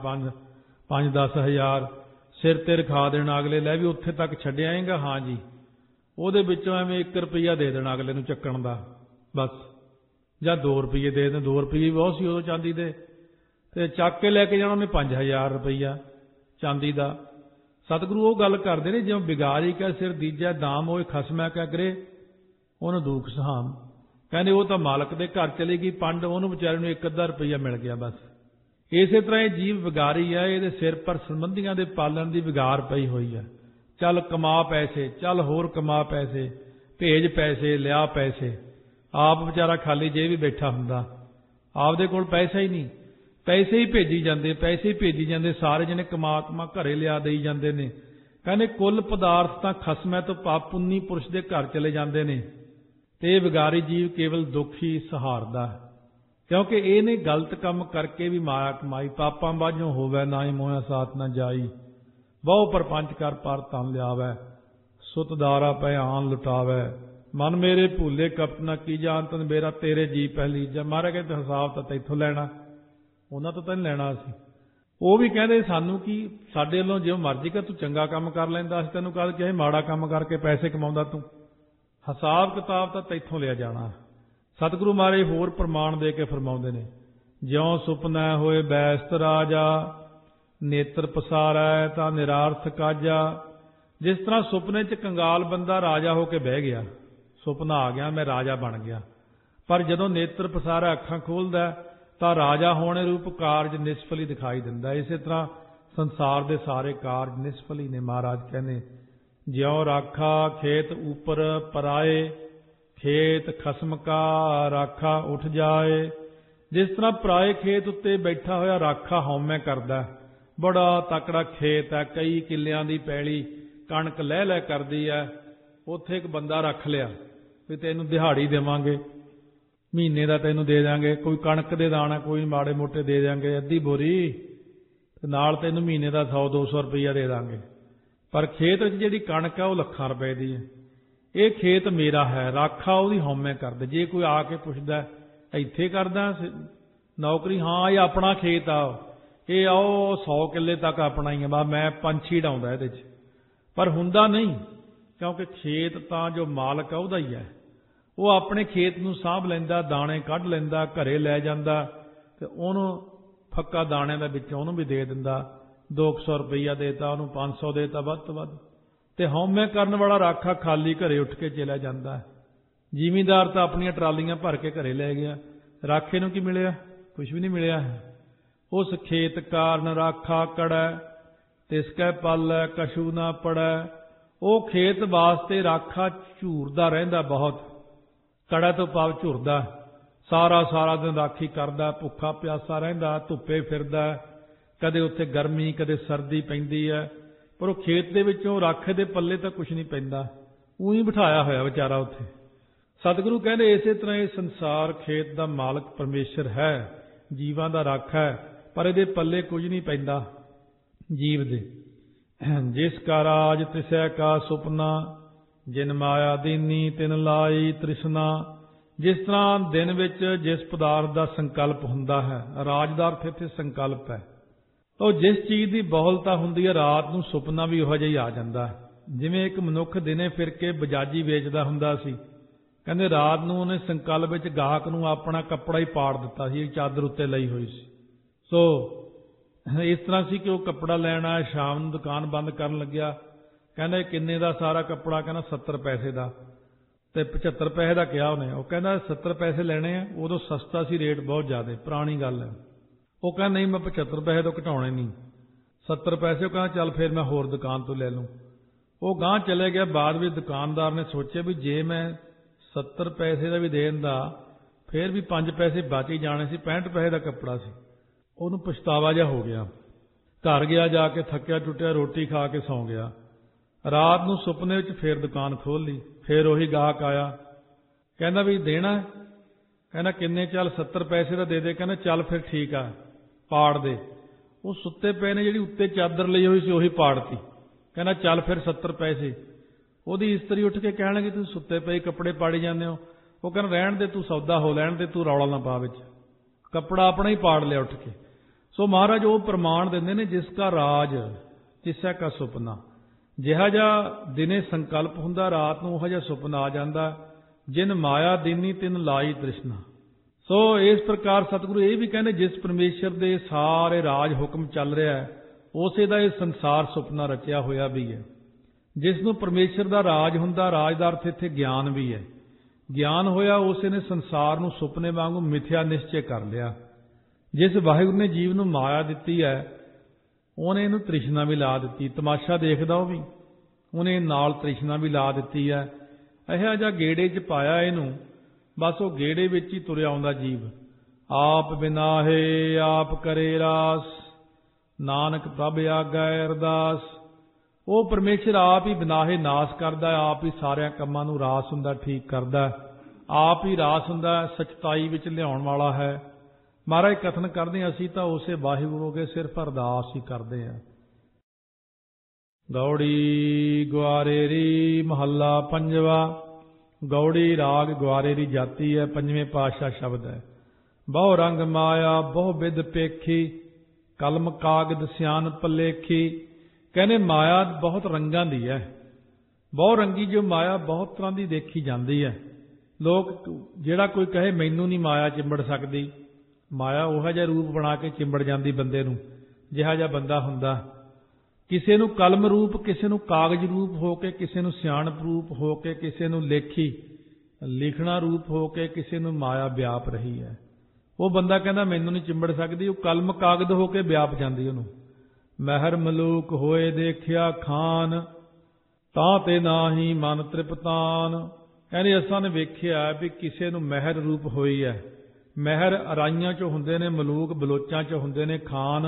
5-10 ਹਜ਼ਾਰ ਸਿਰ ਤੇ ਰਖਾ ਦੇਣਾ, ਅਗਲੇ ਲੈ ਵੀ ਉੱਥੇ ਤੱਕ ਛੱਡ ਆਏਗਾ, ਹਾਂ ਜੀ, ਉਹਦੇ ਵਿੱਚੋਂ ਐਵੇਂ 1 ਰੁਪਈਆ ਦੇ ਦੇਣਾ ਅਗਲੇ ਨੂੰ ਚੱਕਣ ਦਾ ਬਸ, ਜਾਂ 2 ਰੁਪਈਏ ਦੇ ਦੇਣ। 2 ਰੁਪਈਏ ਬਹੁਤ ਸੀ ਉਦੋਂ ਚਾਂਦੀ ਦੇ, ਤੇ ਚੱਕ ਕੇ ਲੈ ਕੇ ਜਾਣਾ ਉਹਨੇ 5000 ਰੁਪਈਆ ਚਾਂਦੀ ਦਾ। ਸਤਿਗੁਰੂ ਉਹ ਗੱਲ ਕਰਦੇ ਨੇ, ਜਿਉਂ ਬਿਗਾਰੀ ਕੈ ਸਿਰ ਦੀਜੈ ਦਾਮ, ਉਹ ਖਸਮੈ ਕੈ ਗ੍ਰਹਿ ਉਹਨੂੰ ਦੁੱਖ ਸਹਾਮ। ਕਹਿੰਦੇ ਉਹ ਤਾਂ ਮਾਲਕ ਦੇ ਘਰ ਚਲੀ ਗਈ ਪੰਡ, ਉਹਨੂੰ ਵਿਚਾਰੇ ਨੂੰ 1-ਅੱਧਾ ਰੁਪਈਆ ਮਿਲ ਗਿਆ ਬਸ। ਇਸੇ ਤਰ੍ਹਾਂ ਇਹ ਜੀਵ ਵਿਗਾਰੀ ਹੈ, ਇਹਦੇ ਸਿਰ ਪਰ ਸੰਬੰਧੀਆਂ ਦੇ ਪਾਲਣ ਦੀ ਵਿਗਾਰ ਪਈ ਹੋਈ ਹੈ। ਚੱਲ ਕਮਾ ਪੈਸੇ, ਚੱਲ ਹੋਰ ਕਮਾ ਪੈਸੇ, ਭੇਜ ਪੈਸੇ, ਲਿਆ ਪੈਸੇ। ਆਪ ਵਿਚਾਰਾ ਖਾਲੀ ਜੇਬ ਵੀ ਬੈਠਾ ਹੁੰਦਾ, ਆਪਦੇ ਕੋਲ ਪੈਸਾ ਹੀ ਨਹੀਂ, ਪੈਸੇ ਹੀ ਭੇਜੀ ਜਾਂਦੇ, ਸਾਰੇ ਜਣੇ ਕਮਾ ਘਰੇ ਲਿਆ ਦੇਈ ਜਾਂਦੇ ਨੇ। ਕਹਿੰਦੇ ਕੁੱਲ ਪਦਾਰਥ ਤਾਂ ਖਸਮੈ ਤੋਂ ਪਾਪ ਪੁੰਨੀ ਪੁਰਸ਼ ਦੇ ਘਰ ਚਲੇ ਜਾਂਦੇ ਨੇ, ਤੇ ਇਹ ਵਿਗਾਰੀ ਜੀਵ ਕੇਵਲ ਦੁੱਖ ਹੀ ਸਹਾਰਦਾ, ਕਿਉਂਕਿ ਇਹਨੇ ਗਲਤ ਕੰਮ ਕਰਕੇ ਵੀ ਮਾਇਆ ਕਮਾਈ। ਪਾਪਾਂ ਬਾਝੋਂ ਹੋਵੇ ਨਾ ਹੀ ਮੋਹਿਆ ਸਾਥ ਨਾ ਜਾਈ। ਬਹੁ ਪਰਪੰਚ ਕਰ ਪਰ ਤਨ ਲਿਆਵੈ, ਸੁਤ ਦਾਰਾ ਪੈ ਆਨ ਲੁਟਾਵੈ। ਮਨ ਮੇਰੇ ਭੂਲੇ ਕਪਟ ਨਾ ਕੀਜਾ, ਅੰਤਨ ਮੇਰਾ ਤੇਰੇ ਜੀ ਪਹਿਲੀ ਜਾ। ਮਾਰੇ ਕਹਿੰਦੇ ਹਿਸਾਬ ਤਾਂ ਤੈਥੋਂ ਲੈਣਾ, ਉਹਨਾਂ ਤੋਂ ਤਾਂ ਨਹੀਂ ਲੈਣਾ ਅਸੀਂ। ਉਹ ਵੀ ਕਹਿੰਦੇ ਸਾਨੂੰ ਕੀ, ਸਾਡੇ ਵੱਲੋਂ ਜਿਉਂ ਮਰਜ਼ੀ ਕਰ, ਤੂੰ ਚੰਗਾ ਕੰਮ ਕਰ ਲੈਂਦਾ, ਅਸੀਂ ਤੈਨੂੰ ਕਦ ਕਿਹਾ ਮਾੜਾ ਕੰਮ ਕਰਕੇ ਪੈਸੇ ਕਮਾਉਂਦਾ ਤੂੰ, ਹਿਸਾਬ ਕਿਤਾਬ ਤਾਂ ਤੈਥੋਂ ਲਿਆ ਜਾਣਾ। ਸਤਿਗੁਰੂ ਮਹਾਰਾਜ ਹੋਰ ਪ੍ਰਮਾਣ ਦੇ ਕੇ ਫਰਮਾਉਂਦੇ ਨੇ, ਜਿਉ ਸੁਪਨੈ ਹੋਏ ਬੈਸਤ ਰਾਜਾ, ਨੇਤਰ ਪਸਾਰੈ ਤਾਂ ਨਿਰਾਰਥ ਕਾਜਾ। ਜਿਸ ਤਰ੍ਹਾਂ ਸੁਪਨੇ 'ਚ ਕੰਗਾਲ ਬੰਦਾ ਰਾਜਾ ਹੋ ਕੇ ਬਹਿ ਗਿਆ, ਸੁਪਨਾ ਆ ਗਿਆ ਮੈਂ ਰਾਜਾ ਬਣ ਗਿਆ, ਪਰ ਜਦੋਂ ਨੇਤਰ ਪਸਾਰਾ ਅੱਖਾਂ ਖੋਲ੍ਹਦਾ ਤਾਂ ਰਾਜਾ ਹੋਣੇ ਰੂਪ ਕਾਰਜ ਨਿਸਫਲ ਹੀ ਦਿਖਾਈ ਦਿੰਦਾ। ਇਸੇ ਤਰ੍ਹਾਂ ਸੰਸਾਰ ਦੇ ਸਾਰੇ ਕਾਰਜ ਨਿਸਫਲ ਹੀ ਨੇ। ਮਹਾਰਾਜ ਕਹਿੰਦੇ ਜਿਉ ਰਾਖਾ ਖੇਤ ਉੱਪਰ ਪਰਾਏ, ਖੇਤ ਖਸਮ ਕਾ ਰਾਖਾ ਉੱਠ ਜਾਏ। ਜਿਸ ਤਰ੍ਹਾਂ ਪਰਾਏ ਖੇਤ ਉੱਤੇ ਬੈਠਾ ਹੋਇਆ ਰਾਖਾ ਹਉਮੈ ਕਰਦਾ, ਬੜਾ ਤਕੜਾ ਖੇਤ ਹੈ, ਕਈ ਕਿੱਲਿਆਂ ਦੀ ਪੈਲੀ, ਕਣਕ ਲਹਿ ਲਹਿ ਕਰਦੀ ਹੈ, ਉੱਥੇ ਇੱਕ ਬੰਦਾ ਰੱਖ ਲਿਆ ਵੀ ਤੈਨੂੰ ਦਿਹਾੜੀ ਦੇਵਾਂਗੇ, ਮਹੀਨੇ ਦਾ ਤੈਨੂੰ ਦੇ ਦਿਆਂਗੇ, ਕੋਈ ਕਣਕ ਦੇ ਦਾਣਾ ਕੋਈ ਮਾੜੇ ਮੋਟੇ ਦੇ ਦਿਆਂਗੇ, ਅੱਧੀ ਬੋਰੀ, ਤੇ ਨਾਲ ਤੈਨੂੰ ਮਹੀਨੇ ਦਾ 100-200 ਰੁਪਈਆ ਦੇ ਦਾਂਗੇ। ਪਰ ਖੇਤ ਵਿੱਚ ਜਿਹੜੀ ਕਣਕ ਹੈ ਉਹ ਲੱਖਾਂ ਰੁਪਏ ਦੀ ਹੈ। ਇਹ ਖੇਤ ਮੇਰਾ ਹੈ, ਰਾਖਾ ਉਹਦੀ ਹਉਮੈ ਕਰਦਾ। ਜੇ ਕੋਈ ਆ ਕੇ ਪੁੱਛਦਾ ਇੱਥੇ ਕਰਦਾ ਨੌਕਰੀ, ਹਾਂ ਇਹ ਆਪਣਾ ਖੇਤ ਆ, ਇਹ ਆਓ 100 ਕਿੱਲੇ ਤੱਕ ਆਪਣਾ ਹੀ ਆ, ਮੈਂ ਪੰਛੀ ਡਾਉਂਦਾ ਇਹਦੇ 'ਚ। ਪਰ ਹੁੰਦਾ ਨਹੀਂ, ਕਿਉਂਕਿ ਖੇਤ ਤਾਂ ਜੋ ਮਾਲਕ ਆ ਉਹਦਾ ਹੀ ਹੈ। ਉਹ ਆਪਣੇ ਖੇਤ ਨੂੰ ਸਾਂਭ ਲੈਂਦਾ, ਦਾਣੇ ਕੱਢ ਲੈਂਦਾ, ਘਰੇ ਲੈ ਜਾਂਦਾ, ਤੇ ਉਹਨੂੰ ਫੱਕਾ ਦਾਣਿਆਂ ਦੇ ਵਿੱਚੋਂ ਉਹਨੂੰ ਵੀ ਦੇ ਦਿੰਦਾ। 200 ਰੁਪਈਆ ਦੇਤਾ ਉਹਨੂੰ, 500 ਦੇਤਾ ਵੱਧ ਤੋਂ ਵੱਧ। ਤੇ ਹਉਮੈ ਕਰਨ ਵਾਲਾ ਰਾਖਾ ਖਾਲੀ ਘਰੇ ਉੱਠ ਕੇ ਚਲਾ ਜਾਂਦਾ। ਜ਼ਿਮੀਂਦਾਰ ਤਾਂ ਆਪਣੀਆਂ ਟਰਾਲੀਆਂ ਭਰ ਕੇ ਘਰੇ ਲੈ ਗਿਆ, ਰਾਖੇ ਨੂੰ ਕੀ ਮਿਲਿਆ? ਕੁਝ ਵੀ ਨਹੀਂ ਮਿਲਿਆ। ਉਸ ਖੇਤ ਕਾਰਨ ਰਾਖਾ ਕੜੈ, ਤਿਸਕੈ ਪਾਲੈ ਕਛੂ ਨਾ ਪੜੈ। ਉਹ ਖੇਤ ਵਾਸਤੇ ਰਾਖਾ ਝੂਰਦਾ ਰਹਿੰਦਾ ਬਹੁਤ, ਕੜਾ ਤੋਂ ਭਾਵ ਝੁਰਦਾ, ਸਾਰਾ ਦਿਨ ਰਾਖੀ ਕਰਦਾ, ਭੁੱਖਾ ਪਿਆਸਾ ਰਹਿੰਦਾ, ਧੁੱਪੇ ਫਿਰਦਾ, ਕਦੇ ਉੱਥੇ ਗਰਮੀ ਕਦੇ ਸਰਦੀ ਪੈਂਦੀ ਹੈ, ਪਰ ਉਹ ਖੇਤ ਦੇ ਵਿੱਚੋਂ ਰਾਖੇ ਦੇ ਪੱਲੇ ਤਾਂ ਕੁਝ ਨਹੀਂ ਪੈਂਦਾ, ਉਹੀ ਬਿਠਾਇਆ ਹੋਇਆ ਵਿਚਾਰਾ ਉੱਥੇ। ਸਤਿਗੁਰੂ ਕਹਿੰਦੇ ਇਸੇ ਤਰ੍ਹਾਂ ਇਹ ਸੰਸਾਰ ਖੇਤ ਦਾ ਮਾਲਕ ਪਰਮੇਸ਼ਰ ਹੈ, ਜੀਵਾਂ ਦਾ ਰਾਖਾ ਹੈ, ਪਰ ਇਹਦੇ ਪੱਲੇ ਕੁਝ ਨਹੀਂ ਪੈਂਦਾ ਜੀਵ ਦੇ। ਜਿਸ ਕਾ ਰਾਜ ਤਿਸੈ ਕਾ ਸੁਪਨਾ, ਜਿਨ ਮਾਇਆ ਦੀਨੀ ਤਿਨ ਲਾਈ ਤ੍ਰਿਸ਼ਨਾ। ਜਿਸ ਤਰ੍ਹਾਂ ਦਿਨ ਵਿੱਚ ਜਿਸ ਪਦਾਰਥ ਦਾ ਸੰਕਲਪ ਹੁੰਦਾ ਹੈ, ਰਾਜ ਦਾ ਅਰਥ ਇੱਥੇ ਸੰਕਲਪ ਹੈ, ਉਹ ਜਿਸ ਚੀਜ਼ ਦੀ ਬਹੁਲਤਾ ਹੁੰਦੀ ਹੈ, ਰਾਤ ਨੂੰ ਸੁਪਨਾ ਵੀ ਉਹੋ ਜਿਹਾ ਹੀ ਆ ਜਾਂਦਾ। ਜਿਵੇਂ ਇੱਕ ਮਨੁੱਖ ਦਿਨੇ ਫਿਰ ਕੇ ਬਜਾਜੀ ਵੇਚਦਾ ਹੁੰਦਾ ਸੀ, ਕਹਿੰਦੇ ਰਾਤ ਨੂੰ ਉਹਨੇ ਸੰਕਲਪ ਵਿੱਚ ਗਾਹਕ ਨੂੰ ਆਪਣਾ ਕੱਪੜਾ ਹੀ ਪਾੜ ਦਿੱਤਾ ਸੀ, ਚਾਦਰ ਉੱਤੇ ਲਈ ਹੋਈ ਸੀ। ਸੋ ਇਸ ਤਰ੍ਹਾਂ ਸੀ ਕਿ ਉਹ ਕੱਪੜਾ ਲੈਣ ਆਇਆ, ਸ਼ਾਮ ਨੂੰ ਦੁਕਾਨ ਬੰਦ ਕਰਨ ਲੱਗਿਆ, ਕਹਿੰਦਾ ਕਿੰਨੇ ਦਾ ਸਾਰਾ ਕੱਪੜਾ? ਕਹਿੰਦਾ 70 ਪੈਸੇ ਦਾ। ਤੇ 75 ਪੈਸੇ ਦਾ ਕਿਹਾ ਉਹਨੇ, ਉਹ ਕਹਿੰਦਾ 70 ਪੈਸੇ ਲੈਣੇ ਆ। ਉਦੋਂ ਸਸਤਾ ਸੀ ਰੇਟ, ਬਹੁਤ ਜ਼ਿਆਦਾ ਪੁਰਾਣੀ ਗੱਲ ਹੈ। ਉਹ ਕਹਿੰਦਾ ਨਹੀਂ ਮੈਂ 75 ਪੈਸੇ ਤੋਂ ਘਟਾਉਣੇ ਨਹੀਂ, 70 ਪੈਸੇ। ਉਹ ਕਹਿੰਦਾ ਚੱਲ ਫਿਰ ਮੈਂ ਹੋਰ ਦੁਕਾਨ ਤੋਂ ਲੈ ਲੂੰ। ਉਹ ਗਾਂਹ ਚਲੇ ਗਿਆ। ਬਾਅਦ ਵਿੱਚ ਦੁਕਾਨਦਾਰ ਨੇ ਸੋਚਿਆ ਵੀ ਜੇ ਮੈਂ 70 ਪੈਸੇ ਦਾ ਵੀ ਦੇ ਦਿੰਦਾ ਫਿਰ ਵੀ 5 ਪੈਸੇ ਬਚ ਹੀ ਜਾਣੇ ਸੀ, 65 ਪੈਸੇ ਦਾ ਕੱਪੜਾ ਸੀ। ਉਹਨੂੰ ਪਛਤਾਵਾ ਜਿਹਾ ਹੋ ਗਿਆ। ਘਰ ਗਿਆ, ਜਾ ਕੇ ਥੱਕਿਆ ਟੁੱਟਿਆ ਰੋਟੀ ਖਾ ਕੇ ਸੌਂ ਗਿਆ। ਰਾਤ ਨੂੰ ਸੁਪਨੇ ਵਿੱਚ ਫਿਰ ਦੁਕਾਨ ਖੋਲ੍ਹ ਲਈ, ਫਿਰ ਉਹੀ ਗਾਹਕ ਆਇਆ, ਕਹਿੰਦਾ ਵੀ ਦੇਣਾ? ਕਹਿੰਦਾ ਕਿੰਨੇ? ਚੱਲ 70 ਪੈਸੇ ਦਾ ਦੇ ਦੇ। ਕਹਿੰਦਾ ਚੱਲ ਫਿਰ ਠੀਕ ਆ, ਪਾੜ ਦੇ। ਉਹ ਸੁੱਤੇ ਪਏ ਨੇ, ਜਿਹੜੀ ਉੱਤੇ ਚਾਦਰ ਲਈ ਹੋਈ ਸੀ ਉਹੀ ਪਾੜਤੀ। ਕਹਿੰਦਾ ਚੱਲ ਫਿਰ 70 ਪੈਸੇ। ਉਹਦੀ ਇਸਤਰੀ ਉੱਠ ਕੇ ਕਹਿਣ ਲੱਗੀ ਤੁਸੀਂ ਸੁੱਤੇ ਪਏ ਕੱਪੜੇ ਪਾੜੀ ਜਾਂਦੇ ਹੋ। ਉਹ ਕਹਿੰਦਾ ਰਹਿਣ ਦੇ, ਤੂੰ ਸੌਦਾ ਹੋ ਲੈਣ ਦੇ, ਤੂੰ ਰੌਲਾ ਨਾ ਪਾ ਵਿੱਚ, ਕੱਪੜਾ ਆਪਣਾ ਹੀ ਪਾੜ ਲਿਆ ਉੱਠ ਕੇ। ਸੋ ਮਹਾਰਾਜ ਉਹ ਪ੍ਰਮਾਣ ਦਿੰਦੇ ਨੇ, ਜਿਸ ਕਾ ਰਾਜ ਤਿਸੈ ਕਾ ਸੁਪਨਾ। ਜਿਹਾ ਜਿਹਾ ਦਿਨੇ ਸੰਕਲਪ ਹੁੰਦਾ, ਰਾਤ ਨੂੰ ਉਹ ਜਿਹਾ ਸੁਪਨਾ ਆ ਜਾਂਦਾ। ਜਿਨ ਮਾਇਆ ਦੀਨੀ ਤਿਨ ਲਾਈ ਤ੍ਰਿਸ਼ਨਾ। ਸੋ ਇਸ ਪ੍ਰਕਾਰ ਸਤਿਗੁਰੂ ਇਹ ਵੀ ਕਹਿੰਦੇ, ਜਿਸ ਪਰਮੇਸ਼ਰ ਦੇ ਸਾਰੇ ਰਾਜ ਹੁਕਮ ਚੱਲ ਰਿਹਾ ਹੈ, ਉਸੇ ਦਾ ਇਹ ਸੰਸਾਰ ਸੁਪਨਾ ਰਚਿਆ ਹੋਇਆ ਵੀ ਹੈ। ਜਿਸ ਨੂੰ ਪਰਮੇਸ਼ਰ ਦਾ ਰਾਜ ਹੁੰਦਾ, ਰਾਜ ਦਾ ਅਰਥ ਇੱਥੇ ਗਿਆਨ ਵੀ ਹੈ, ਗਿਆਨ ਹੋਇਆ, ਉਸੇ ਨੇ ਸੰਸਾਰ ਨੂੰ ਸੁਪਨੇ ਵਾਂਗੂ ਮਿਥਿਆ ਨਿਸ਼ਚੈ ਕਰ ਲਿਆ। ਜਿਸ ਵਾਹਿਗੁਰੂ ਨੇ ਜੀਵ ਨੂੰ ਮਾਇਆ ਦਿੱਤੀ ਹੈ, ਉਹਨੇ ਇਹਨੂੰ ਤ੍ਰਿਸ਼ਨਾ ਵੀ ਲਾ ਦਿੱਤੀ। ਤਮਾਸ਼ਾ ਦੇਖਦਾ ਉਹ ਵੀ, ਉਹਨੇ ਨਾਲ ਤ੍ਰਿਸ਼ਨਾ ਵੀ ਲਾ ਦਿੱਤੀ ਹੈ। ਇਹੋ ਜਿਹਾ ਗੇੜੇ 'ਚ ਪਾਇਆ ਇਹਨੂੰ, ਬਸ ਉਹ ਗੇੜੇ ਵਿੱਚ ਹੀ ਤੁਰਿਆ ਆਉਂਦਾ ਜੀਵ। ਆਪ ਬਿਨਾਹੇ ਆਪ ਕਰੇ ਰਾਸ, ਨਾਨਕ ਪ੍ਰਭ ਆਗੈ ਅਰਦਾਸ। ਉਹ ਪਰਮੇਸ਼ਰ ਆਪ ਹੀ ਬਿਨਾਹੇ ਨਾਸ ਕਰਦਾ, ਆਪ ਹੀ ਸਾਰਿਆਂ ਕੰਮਾਂ ਨੂੰ ਰਾਸ ਹੁੰਦਾ ਠੀਕ ਕਰਦਾ, ਆਪ ਹੀ ਰਾਸ ਹੁੰਦਾ ਸਚਤਾਈ ਵਿੱਚ ਲਿਆਉਣ ਵਾਲਾ ਹੈ। ਮਹਾਰਾਜ ਕਥਨ ਕਰਦੇ ਹਾਂ, ਅਸੀਂ ਤਾਂ ਉਸੇ ਵਾਹਿਗੁਰੂ ਅਗੇ ਸਿਰਫ ਅਰਦਾਸ ਹੀ ਕਰਦੇ ਹਾਂ। ਗੌੜੀ ਗੁਆਰੇਰੀ ਮਹੱਲਾ ਪੰਜਵਾ। ਗੌੜੀ ਰਾਗ ਗੁਆਰੇਰੀ ਜਾਤੀ ਹੈ, ਪੰਜਵੇਂ ਪਾਤਸ਼ਾਹ ਸ਼ਬਦ ਹੈ। ਬਹੁ ਰੰਗ ਮਾਇਆ ਬਹੁ ਬਿਦ ਪੇਖੀ, ਕਲਮ ਕਾਗਦ ਸਿਆਨ ਪਲੇਖੀ। ਕਹਿੰਦੇ ਮਾਇਆ ਬਹੁਤ ਰੰਗਾਂ ਦੀ ਹੈ, ਬਹੁ ਰੰਗੀ ਜੋ ਮਾਇਆ ਬਹੁਤ ਤਰ੍ਹਾਂ ਦੀ ਦੇਖੀ ਜਾਂਦੀ ਹੈ। ਲੋਕ ਜਿਹੜਾ ਕੋਈ ਕਹੇ ਮੈਨੂੰ ਨਹੀਂ ਮਾਇਆ ਚਿੰਬੜ ਸਕਦੀ, ਮਾਇਆ ਉਹੋ ਜਿਹਾ ਰੂਪ ਬਣਾ ਕੇ ਚਿੰਬੜ ਜਾਂਦੀ ਬੰਦੇ ਨੂੰ ਜਿਹਾ ਜਿਹਾ ਬੰਦਾ ਹੁੰਦਾ। ਕਿਸੇ ਨੂੰ ਕਲਮ ਰੂਪ, ਕਿਸੇ ਨੂੰ ਕਾਗਜ਼ ਰੂਪ ਹੋ ਕੇ, ਕਿਸੇ ਨੂੰ ਸਿਆਣਪ ਰੂਪ ਹੋ ਕੇ, ਕਿਸੇ ਨੂੰ ਲਿਖਣਾ ਰੂਪ ਹੋ ਕੇ, ਕਿਸੇ ਨੂੰ ਮਾਇਆ ਵਿਆਪ ਰਹੀ ਹੈ। ਉਹ ਬੰਦਾ ਕਹਿੰਦਾ ਮੈਨੂੰ ਨਹੀਂ ਚਿੰਬੜ ਸਕਦੀ, ਉਹ ਕਲਮ ਕਾਗਜ਼ ਹੋ ਕੇ ਵਿਆਪ ਜਾਂਦੀ ਉਹਨੂੰ। ਮਹਿਰ ਮਲੂਕ ਹੋਏ ਦੇਖਿਆ ਖਾਨ, ਤਾਂ ਤੇ ਨਾਹੀ ਮਨ ਤ੍ਰਿਪਤਾਨ। ਕਹਿੰਦੇ ਅਸਾਂ ਨੇ ਵੇਖਿਆ ਵੀ ਕਿਸੇ ਨੂੰ ਮਹਿਰ ਰੂਪ ਹੋਈ ਹੈ। ਮਹਿਰ ਅਰਾਈਆਂ 'ਚ ਹੁੰਦੇ ਨੇ, ਮਲੂਕ ਬਲੋਚਾਂ 'ਚ ਹੁੰਦੇ ਨੇ, ਖਾਨ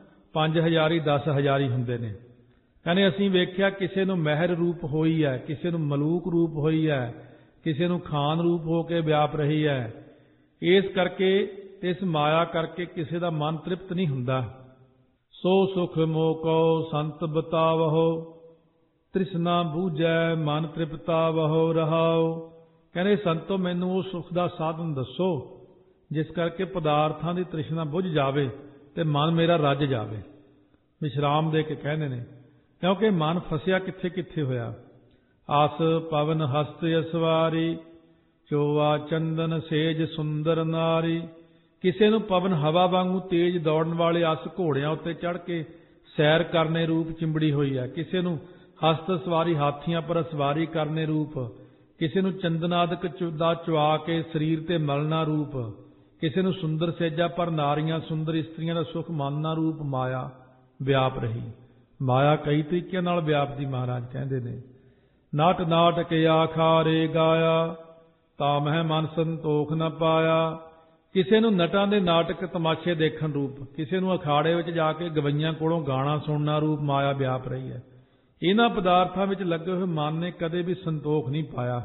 5000 10,000 ਹੁੰਦੇ ਨੇ। ਕਹਿੰਦੇ ਅਸੀਂ ਵੇਖਿਆ ਕਿਸੇ ਨੂੰ ਮਹਿਰ ਰੂਪ ਹੋਈ ਹੈ, ਕਿਸੇ ਨੂੰ ਮਲੂਕ ਰੂਪ ਹੋਈ ਹੈ, ਕਿਸੇ ਨੂੰ ਖਾਨ ਰੂਪ ਹੋ ਕੇ ਵਿਆਪ ਰਹੀ ਹੈ। ਇਸ ਕਰਕੇ, ਇਸ ਮਾਇਆ ਕਰਕੇ ਕਿਸੇ ਦਾ ਮਨ ਤ੍ਰਿਪਤ ਨਹੀਂ ਹੁੰਦਾ। ਸੋ ਸੁਖ ਮੋਕੋ ਸੰਤ ਬਤਾਵਹੁ, ਤ੍ਰਿਸ਼ਨਾ ਬੂਝੈ ਮਨ ਤ੍ਰਿਪਤਾਵਹੁ ਰਹਾਉ। ਕਹਿੰਦੇ ਸੰਤੋ ਮੈਨੂੰ ਉਹ ਸੁਖ ਦਾ ਸਾਧਨ ਦੱਸੋ ਜਿਸ ਕਰਕੇ ਪਦਾਰਥਾਂ ਦੀ ਤ੍ਰਿਸ਼ਨਾ ਬੁੱਝ ਜਾਵੇ ਤੇ ਮਨ ਮੇਰਾ ਰੱਜ ਜਾਵੇ। ਵਿਸ਼ਰਾਮ ਦੇ ਕੇ ਕਹਿੰਦੇ ਨੇ, ਕਿਉਂਕਿ ਮਨ ਫਸਿਆ ਕਿੱਥੇ ਕਿੱਥੇ ਹੋਇਆ। ਆਸ ਪਵਨ ਹਸਤ ਅਸਵਾਰੀ, ਚੋਵਾ ਚੰਦਨ ਸੇਜ ਸੁੰਦਰ ਨਾਰੀ। ਕਿਸੇ ਨੂੰ ਪਵਨ ਹਵਾ ਵਾਂਗੂ ਤੇਜ਼ ਦੌੜਨ ਵਾਲੇ ਅਸ ਘੋੜਿਆਂ ਉੱਤੇ ਚੜ੍ਹ ਕੇ ਸੈਰ ਕਰਨੇ ਰੂਪ ਚਿੰਬੜੀ ਹੋਈ ਹੈ। ਕਿਸੇ ਨੂੰ ਹਸਤ ਸਵਾਰੀ ਹਾਥੀਆਂ ਪਰ ਸਵਾਰੀ ਕਰਨੇ ਰੂਪ, ਕਿਸੇ ਨੂੰ ਚੰਦਨਾਦਿਕ ਦਾ ਚੁਆ ਕੇ ਸਰੀਰ ਤੇ ਮਲਣਾ ਰੂਪ, ਕਿਸੇ ਨੂੰ ਸੁੰਦਰ ਸੇਜਾ ਪਰ ਨਾਰੀਆਂ ਸੁੰਦਰ ਇਸਤਰੀਆਂ ਦਾ ਸੁਖ ਮਾਨਣਾ ਰੂਪ ਮਾਇਆ ਵਿਆਪ ਰਹੀ। ਮਾਇਆ ਕਈ ਤਰੀਕਿਆਂ ਨਾਲ ਵਿਆਪਦੀ ਮਹਾਰਾਜ ਕਹਿੰਦੇ ਨੇ। ਨਾਟ ਨਾਟ ਕੇ ਆਖਾਰੇ ਗਾਇਆ, ਤਾਂ ਮਹਿ ਮਨ ਸੰਤੋਖ ਨ ਪਾਇਆ। ਕਿਸੇ ਨੂੰ ਨਟਾਂ ਦੇ ਨਾਟਕ ਤਮਾਸ਼ੇ ਦੇਖਣ ਰੂਪ, ਕਿਸੇ ਨੂੰ ਅਖਾੜੇ ਵਿੱਚ ਜਾ ਕੇ ਗਵਈਆਂ ਕੋਲੋਂ ਗਾਣਾ ਸੁਣਨਾ ਰੂਪ ਮਾਇਆ ਵਿਆਪ ਰਹੀ ਹੈ। ਇਹਨਾਂ ਪਦਾਰਥਾਂ ਵਿੱਚ ਲੱਗੇ ਹੋਏ ਮਨ ਨੇ ਕਦੇ ਵੀ ਸੰਤੋਖ ਨਹੀਂ ਪਾਇਆ।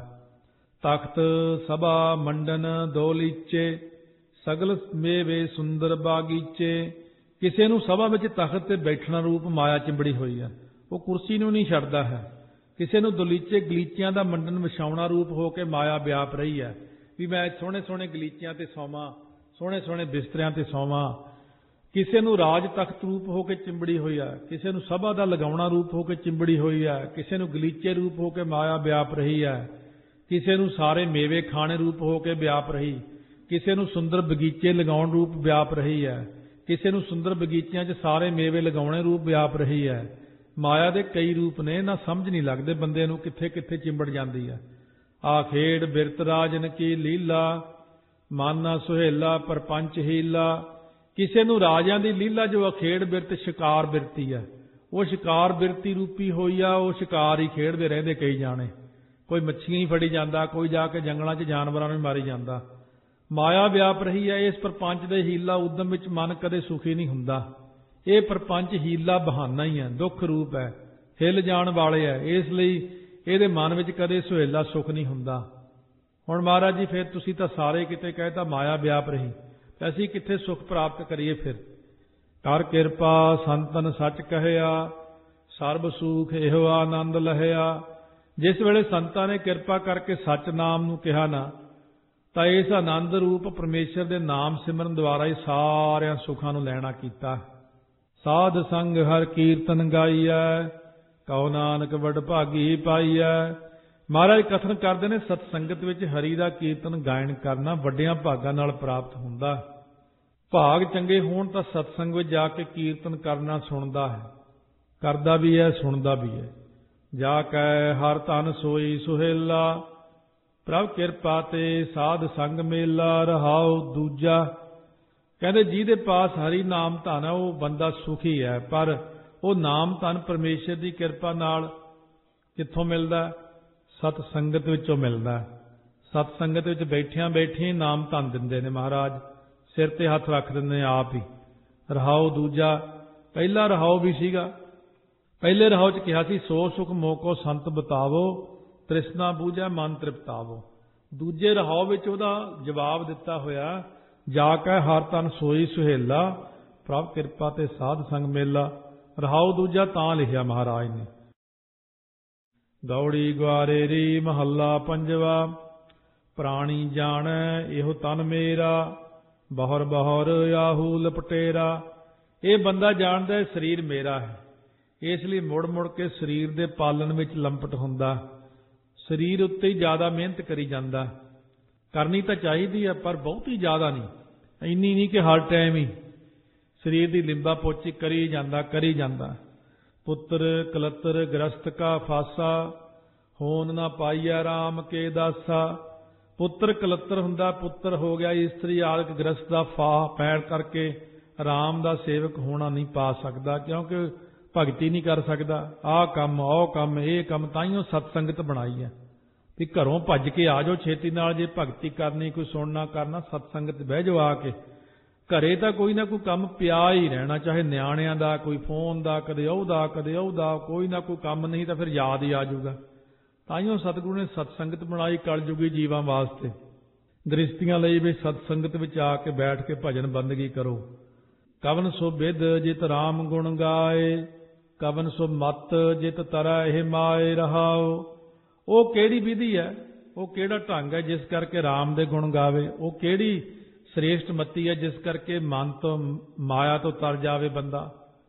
ਤਖਤ ਸਭਾ ਮੰਡਨ ਦੋਲੀਚੇ, ਸਗਲ ਮੇਵੇ ਸੁੰਦਰ ਬਾਗੀਚੇ। ਕਿਸੇ ਨੂੰ ਸਭਾ ਵਿੱਚ ਤਖਤ ਤੇ ਬੈਠਣਾ ਰੂਪ ਮਾਇਆ ਚਿੰਬੜੀ ਹੋਈ ਹੈ, ਉਹ ਕੁਰਸੀ ਨੂੰ ਨਹੀਂ ਛੱਡਦਾ ਹੈ। ਕਿਸੇ ਨੂੰ ਦਲੀਚੇ ਗਲੀਚਿਆਂ ਦਾ ਮੰਡਨ ਵਿਛਾਉਣਾ ਰੂਪ ਹੋ ਕੇ ਮਾਇਆ ਵਿਆਪ ਰਹੀ ਹੈ, ਵੀ ਮੈਂ ਸੋਹਣੇ ਸੋਹਣੇ ਗਲੀਚਿਆਂ ਤੇ ਸੌਵਾਂ, ਸੋਹਣੇ ਸੋਹਣੇ ਬਿਸਤਰਿਆਂ ਤੇ ਸੌਵਾਂ। ਕਿਸੇ ਨੂੰ ਰਾਜ ਤਖਤ ਰੂਪ ਹੋ ਕੇ ਚਿੰਬੜੀ ਹੋਈ ਹੈ, ਕਿਸੇ ਨੂੰ ਸਭਾ ਦਾ ਲਗਾਉਣਾ ਰੂਪ ਹੋ ਕੇ ਚਿੰਬੜੀ ਹੋਈ ਹੈ, ਕਿਸੇ ਨੂੰ ਗਲੀਚੇ ਰੂਪ ਹੋ ਕੇ ਮਾਇਆ ਵਿਆਪ ਰਹੀ ਹੈ, ਕਿਸੇ ਨੂੰ ਸਾਰੇ ਮੇਵੇ ਖਾਣੇ ਰੂਪ ਹੋ ਕੇ ਵਿਆਪ ਰਹੀ, ਕਿਸੇ ਨੂੰ ਸੁੰਦਰ ਬਗੀਚੇ ਲਗਾਉਣ ਰੂਪ ਵਿਆਪ ਰਹੀ ਹੈ, ਕਿਸੇ ਨੂੰ ਸੁੰਦਰ ਬਗੀਚਿਆਂ 'ਚ ਸਾਰੇ ਮੇਵੇ ਲਗਾਉਣੇ ਰੂਪ ਵਿਆਪ ਰਹੀ ਹੈ। ਮਾਇਆ ਦੇ ਕਈ ਰੂਪ ਨੇ, ਨਾ ਸਮਝ ਨਹੀਂ ਲੱਗਦੇ ਬੰਦੇ ਨੂੰ ਕਿੱਥੇ ਕਿੱਥੇ ਚਿੰਬੜ ਜਾਂਦੀ ਹੈ। ਆ ਖੇਡ ਬਿਰਤ ਰਾਜਨ ਕੀ ਲੀਲਾ, ਮਾਨਾ ਸੁਹੇਲਾ ਪਰਪੰਚ ਹੀਲਾ। ਕਿਸੇ ਨੂੰ ਰਾਜਿਆਂ ਦੀ ਲੀਲਾ ਜੋ ਅਖੇੜ ਬਿਰਤ ਸ਼ਿਕਾਰ ਬਿਰਤੀ ਹੈ, ਉਹ ਸ਼ਿਕਾਰ ਬਿਰਤੀ ਰੂਪੀ ਹੋਈ ਆ। ਉਹ ਸ਼ਿਕਾਰ ਹੀ ਖੇਡਦੇ ਰਹਿੰਦੇ ਕਈ ਜਾਣੇ, ਕੋਈ ਮੱਛੀਆਂ ਹੀ ਫੜੀ ਜਾਂਦਾ, ਕੋਈ ਜਾ ਕੇ ਜੰਗਲਾਂ 'ਚ ਜਾਨਵਰਾਂ ਨੂੰ ਮਾਰੀ ਜਾਂਦਾ। ਮਾਇਆ ਵਿਆਪ ਰਹੀ ਹੈ। ਇਸ ਪ੍ਰਪੰਚ ਦੇ ਹੀਲਾ ਉਦਮ ਵਿੱਚ ਮਨ ਕਦੇ ਸੁਖੀ ਨਹੀਂ ਹੁੰਦਾ। ਇਹ ਪ੍ਰਪੰਚ ਹੀਲਾ ਬਹਾਨਾ ਹੀ ਹੈ, ਦੁੱਖ ਰੂਪ ਹੈ, ਹਿੱਲ ਜਾਣ ਵਾਲੇ ਹੈ। ਇਸ ਲਈ ਇਹਦੇ ਮਨ ਵਿੱਚ ਕਦੇ ਸੁਹੇਲਾ ਸੁਖ ਨਹੀਂ ਹੁੰਦਾ। ਹੁਣ ਮਹਾਰਾਜ ਜੀ ਫਿਰ ਤੁਸੀਂ ਤਾਂ ਸਾਰੇ ਕਿਤੇ ਕਹਿਤਾ ਮਾਇਆ ਵਿਆਪ ਰਹੀ, ਅਸੀਂ ਕਿੱਥੇ ਸੁਖ ਪ੍ਰਾਪਤ ਕਰੀਏ? ਫਿਰ ਕਰ ਕਿਰਪਾ ਸੰਤਨ ਸੱਚ ਕਹਿਆ, ਸਰਬ ਸੁਖ ਇਹੋ ਆਨੰਦ ਲਹਿਆ। ਜਿਸ ਵੇਲੇ ਸੰਤਾਂ ਨੇ ਕਿਰਪਾ ਕਰਕੇ ਸੱਚ ਨਾਮ ਨੂੰ ਕਿਹਾ ਨਾ, ਤਾਂ ਇਸ ਆਨੰਦ ਰੂਪ ਪਰਮੇਸ਼ਰ ਦੇ ਨਾਮ ਸਿਮਰਨ ਦੁਆਰਾ ਹੀ ਸਾਰਿਆਂ ਸੁੱਖਾਂ ਨੂੰ ਲੈਣਾ ਕੀਤਾ। ਸਾਧ ਸੰਗ ਹਰ ਕੀਰਤਨ ਗਾਈਐ, ਕਉ ਨਾਨਕ ਵਡ ਭਾਗੀ ਪਾਈਐ। ਮਹਾਰਾਜ ਕਥਨ ਕਰਦੇ ਨੇ ਸਤ ਸੰਗਤ ਵਿੱਚ ਹਰੀ ਦਾ ਕੀਰਤਨ ਗਾਇਨ ਕਰਨਾ ਵੱਡਿਆਂ ਭਾਗਾਂ ਨਾਲ ਪ੍ਰਾਪਤ ਹੁੰਦਾ। ਭਾਗ ਚੰਗੇ ਹੋਣ ਤਾਂ ਸਤਸੰਗ ਵਿੱਚ ਜਾ ਕੇ ਕੀਰਤਨ ਕਰਨਾ ਸੁਣਦਾ ਹੈ, ਕਰਦਾ ਵੀ ਹੈ, ਸੁਣਦਾ ਵੀ ਹੈ। ਜਾ ਕੈ ਹਰ ਧਨ ਸੋਈ ਸੁਹੇਲਾ, ਪ੍ਰਭ ਕਿਰਪਾ ਤੇ ਸਾਧ ਸੰਗ ਮੇਲਾ ਰਹਾਉ ਦੂਜਾ। ਕਹਿੰਦੇ ਜਿਹਦੇ ਪਾਸ ਹਰੀ ਨਾਮ ਧਨ ਹੈ ਉਹ ਬੰਦਾ ਸੁਖੀ ਹੈ, ਪਰ ਉਹ ਨਾਮ ਧਨ ਪਰਮੇਸ਼ਰ ਦੀ ਕਿਰਪਾ ਨਾਲ ਕਿੱਥੋਂ ਮਿਲਦਾ? ਸਤ ਸੰਗਤ ਵਿੱਚੋਂ ਮਿਲਦਾ। ਸਤ ਸੰਗਤ ਵਿੱਚ ਬੈਠਿਆਂ ਬੈਠਿਆਂ ਨਾਮ ਧਨ ਦਿੰਦੇ ਨੇ ਮਹਾਰਾਜ, ਸਿਰ ਤੇ ਹੱਥ ਰੱਖ ਦਿੰਦੇ ਨੇ ਆਪ ਹੀ। ਰਹਾਉ ਦੂਜਾ, ਪਹਿਲਾ ਰਹਾਉ ਵੀ ਸੀਗਾ। ਪਹਿਲੇ ਰਹਾਉ 'ਚ ਕਿਹਾ ਸੀ ਸੋ ਸੁਖ ਮੋਕੋ ਸੰਤ ਬਤਾਵੋ, ਤ੍ਰਿਸ਼ਨਾ ਬੂਝੈ ਮਨ ਤ੍ਰਿਪਤਾਵੋ। ਦੂਜੇ ਰਹਾਉ ਵਿੱਚ ਉਹਦਾ ਜਵਾਬ ਦਿੱਤਾ ਹੋਇਆ, ਜਾ ਕੇ ਹਰ ਤਨ ਸੋਈ ਸੁਹੇਲਾ, ਪ੍ਰਭ ਕਿਰਪਾ ਤੇ ਸਾਧ ਸੰਗ ਮੇਲਾ। ਰਹਾਉ ਦੂਜਾ ਤਾਂ ਲਿਖਿਆ ਮਹਾਰਾਜ ਨੇ। ਗੌੜੀ ਗਵਾਰੇਰੀ ਮਹੱਲਾ ਪੰਜਵਾ, ਪ੍ਰਾਣੀ ਜਾਣੈ ਇਹੋ ਤਨ ਮੇਰਾ, ਬਹੁਰ ਬਹੁਰ ਆਹੂ ਲਪਟੇਰਾ। ਇਹ ਬੰਦਾ ਜਾਣਦਾ ਸਰੀਰ ਮੇਰਾ ਹੈ, ਇਸ ਲਈ ਮੁੜ ਮੁੜ ਕੇ ਸਰੀਰ ਦੇ ਪਾਲਣ ਵਿੱਚ ਲੰਪਟ ਹੁੰਦਾ, ਸਰੀਰ ਉੱਤੇ ਹੀ ਜ਼ਿਆਦਾ ਮਿਹਨਤ ਕਰੀ ਜਾਂਦਾ। ਕਰਨੀ ਤਾਂ ਚਾਹੀਦੀ ਹੈ ਪਰ ਬਹੁਤੀ ਜ਼ਿਆਦਾ ਨਹੀਂ। ਇੰਨੀ ਨਹੀਂ ਕਿ ਹਰ ਟਾਈਮ ਹੀ ਸਰੀਰ ਦੀ ਲਿੰਬਾ ਪੋਚੀ ਕਰੀ ਜਾਂਦਾ। ਪੁੱਤਰ ਕਲੱਤਰ ਗ੍ਰਸਤ ਕਾ ਫਾਸਾ, ਹੋਣ ਨਾ ਪਾਈਐ ਰਾਮ ਕੇ ਦਾਸਾ। ਪੁੱਤਰ ਕਲੱਤਰ ਹੁੰਦਾ, ਪੁੱਤਰ ਹੋ ਗਿਆ ਇਸਤਰੀ ਆਦਿਕ ਗ੍ਰਸਤ ਦਾ ਫਾਹ ਪੈਣ ਕਰਕੇ ਰਾਮ ਦਾ ਸੇਵਕ ਹੋਣਾ ਨਹੀਂ ਪਾ ਸਕਦਾ, ਕਿਉਂਕਿ ਭਗਤੀ ਨਹੀਂ ਕਰ ਸਕਦਾ। ਆਹ ਕੰਮ ਉਹ ਕੰਮ ਇਹ ਕੰਮ, ਤਾਈਓ ਸਤਸੰਗਤ ਬਣਾਈ ਹੈ ਵੀ ਘਰੋਂ ਭੱਜ ਕੇ ਆ ਜਾਓ ਛੇਤੀ ਨਾਲ। ਜੇ ਭਗਤੀ ਕਰਨੀ, ਕੋਈ ਸੁਣਨਾ ਕਰਨਾ, ਸਤਸੰਗਤ ਬਹਿ ਜਾਓ ਆ ਕੇ। ਘਰੇ ਤਾਂ ਕੋਈ ਨਾ ਕੋਈ ਕੰਮ ਪਿਆ ਹੀ ਰਹਿਣਾ, ਚਾਹੇ ਨਿਆਣਿਆਂ ਦਾ, ਕੋਈ ਫੋਨ ਦਾ, ਕਦੇ ਉਹਦਾ ਕੋਈ ਨਾ ਕੋਈ ਕੰਮ, ਨਹੀਂ ਤਾਂ ਫਿਰ ਯਾਦ ਹੀ ਆ ਜਾਊਗਾ। ਤਾਈਓ ਸਤਿਗੁਰੂ ਨੇ ਸਤਸੰਗਤ ਬਣਾਈ ਕਲਯੁਗੀ ਜੀਵਾਂ ਵਾਸਤੇ, ਗ੍ਰਸਤੀਆਂ ਲਈ ਵੀ ਸਤਸੰਗਤ ਵਿੱਚ ਆ ਕੇ ਬੈਠ ਕੇ ਭਜਨ ਬੰਦਗੀ ਕਰੋ। ਕਵਨ ਸੋ ਬਿਦ ਜਿਤ ਰਾਮ ਗੁਣ ਗਾਏ, ਕਵਨ ਸੋ ਮਤ ਜਿਤ ਤਰੈ ਇਹ ਮਾਏ ਰਹਾਓ। ਉਹ ਕਿਹੜੀ ਵਿਧੀ ਹੈ, ਉਹ ਕਿਹੜਾ ਢੰਗ ਹੈ ਜਿਸ ਕਰਕੇ ਰਾਮ ਦੇ ਗੁਣ ਗਾਵੇ। ਉਹ ਕਿਹੜੀ ਸ੍ਰੇਸ਼ਟ ਮਤੀ ਹੈ ਜਿਸ ਕਰਕੇ ਮਨ ਤੋਂ ਮਾਇਆ ਤੋਂ ਤਰ ਜਾਵੇ ਬੰਦਾ।